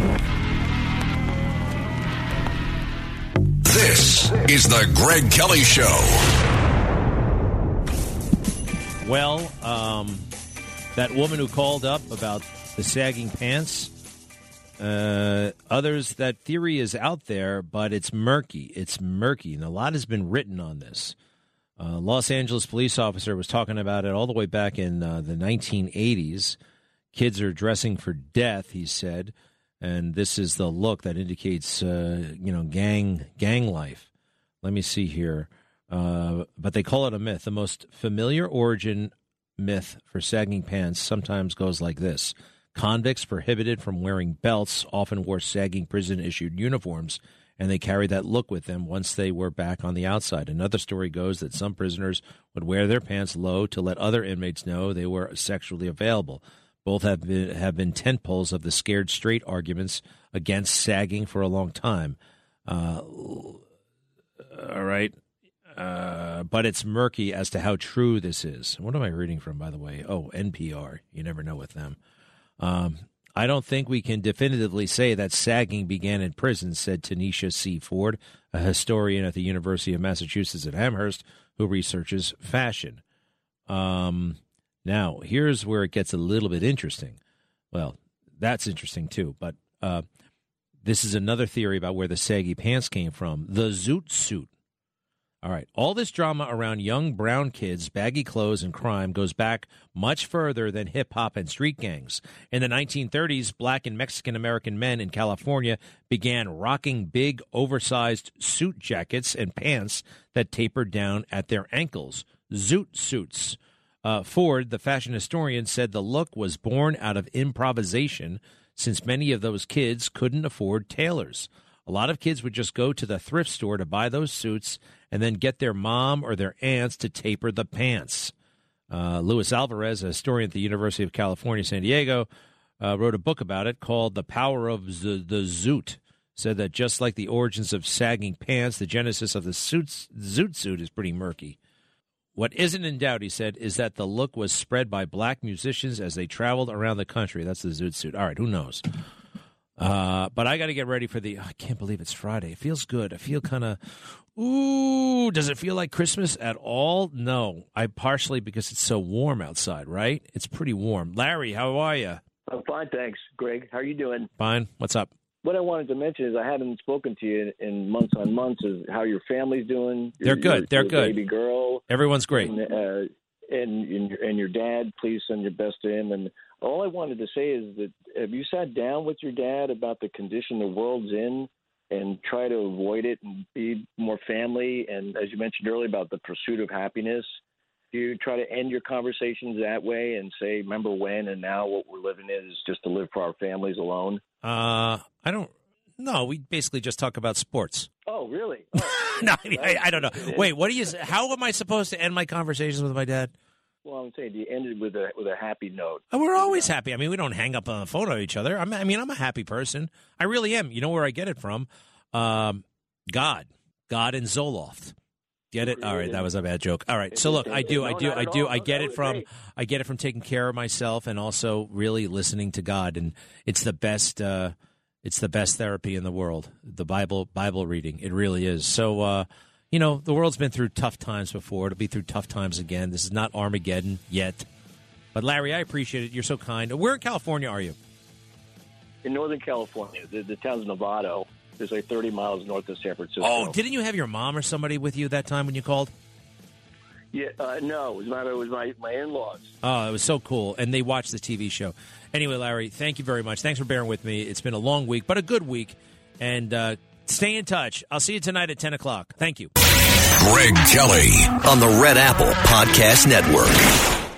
[SPEAKER 2] This is the Greg Kelly Show.
[SPEAKER 3] Well, um, that woman who called up about the sagging pants, uh, others, that theory is out there, but it's murky. It's murky, and a lot has been written on this. Uh, Los Angeles police officer was talking about it all the way back in uh, the nineteen eighties. Kids are dressing for death, he said, and this is the look that indicates, uh, you know, gang gang life. Let me see here. Uh, but they call it a myth. The most familiar origin myth for sagging pants sometimes goes like this. Convicts prohibited from wearing belts often wore sagging prison-issued uniforms, and they carried that look with them once they were back on the outside. Another story goes that some prisoners would wear their pants low to let other inmates know they were sexually available. Both have been have been tentpoles of the scared straight arguments against sagging for a long time. Uh, all right. Uh, but it's murky as to how true this is. What am I reading from, by the way? Oh, N P R. You never know with them. Um, I don't think we can definitively say that sagging began in prison, said Tanisha C. Ford, a historian at the University of Massachusetts at Amherst who researches fashion. Um... Now, here's where it gets a little bit interesting. Well, that's interesting, too. But uh, this is another theory about where the saggy pants came from. The zoot suit. All right. All this drama around young brown kids, baggy clothes, and crime goes back much further than hip-hop and street gangs. In the nineteen thirties, black and Mexican-American men in California began rocking big, oversized suit jackets and pants that tapered down at their ankles. Zoot suits. Uh, Ford, the fashion historian, said the look was born out of improvisation since many of those kids couldn't afford tailors. A lot of kids would just go to the thrift store to buy those suits and then get their mom or their aunts to taper the pants. Uh, Luis Alvarez, a historian at the University of California, San Diego, uh, wrote a book about it called The Power of the, the Zoot. Said that just like the origins of sagging pants, the genesis of the suits, zoot suit is pretty murky. What isn't in doubt, he said, is that the look was spread by black musicians as they traveled around the country. That's the zoot suit. All right, who knows? Uh, but I got to get ready for the, oh, I can't believe it's Friday. It feels good. I feel kind of, ooh, does it feel like Christmas at all? No. I partially because it's so warm outside, right? It's pretty warm. Larry, how are you?
[SPEAKER 6] I'm fine, thanks. Greg, how are you doing?
[SPEAKER 3] Fine. What's up?
[SPEAKER 6] What I wanted to mention is I haven't spoken to you in, in months on months. Is how your family's doing?
[SPEAKER 3] They're
[SPEAKER 6] your,
[SPEAKER 3] good.
[SPEAKER 6] Your,
[SPEAKER 3] They're
[SPEAKER 6] your
[SPEAKER 3] good.
[SPEAKER 6] Baby girl.
[SPEAKER 3] Everyone's great.
[SPEAKER 6] And, uh, and and your, and your dad, please send your best to him. And all I wanted to say is that have you sat down with your dad about the condition the world's in and try to avoid it and be more family? And as you mentioned earlier about the pursuit of happiness, Do you try to end your conversations that way and say, remember when and now what we're living in is just to live for our families alone?
[SPEAKER 3] Uh, I don't. No, we basically just talk about sports.
[SPEAKER 6] Oh, really? Oh,
[SPEAKER 3] no, I, mean, I, I don't know. Wait, what do you? How am I supposed to end my conversations with my dad?
[SPEAKER 6] Well, I'm saying, do you end it with a with a happy note?
[SPEAKER 3] Oh, we're always happy. I mean, we don't hang up on the phone on each other. I'm, I mean, I'm a happy person. I really am. You know where I get it from? Um, God, God and Zoloft. Get it? All right, that was a bad joke. All right, so look, I do, I do, I do, I get it from, I get it from taking care of myself and also really listening to God, and it's the best, uh, it's the best therapy in the world. The Bible, Bible reading, it really is. So, uh, you know, the world's been through tough times before. It'll be through tough times again. This is not Armageddon yet, but Larry, I appreciate it. You're so kind. Where in California are you?
[SPEAKER 6] In Northern California, the, the town's Novato. It's like thirty miles north of San Francisco.
[SPEAKER 3] Oh, didn't you have your mom or somebody with you that time when you called?
[SPEAKER 6] Yeah, uh, no, it was my it was my, my in-laws.
[SPEAKER 3] Oh, it was so cool, and they watched the T V show. Anyway, Larry, thank you very much. Thanks for bearing with me. It's been a long week, but a good week, and uh, stay in touch. I'll see you tonight at ten o'clock. Thank you.
[SPEAKER 2] Greg Kelly on the Red Apple Podcast Network.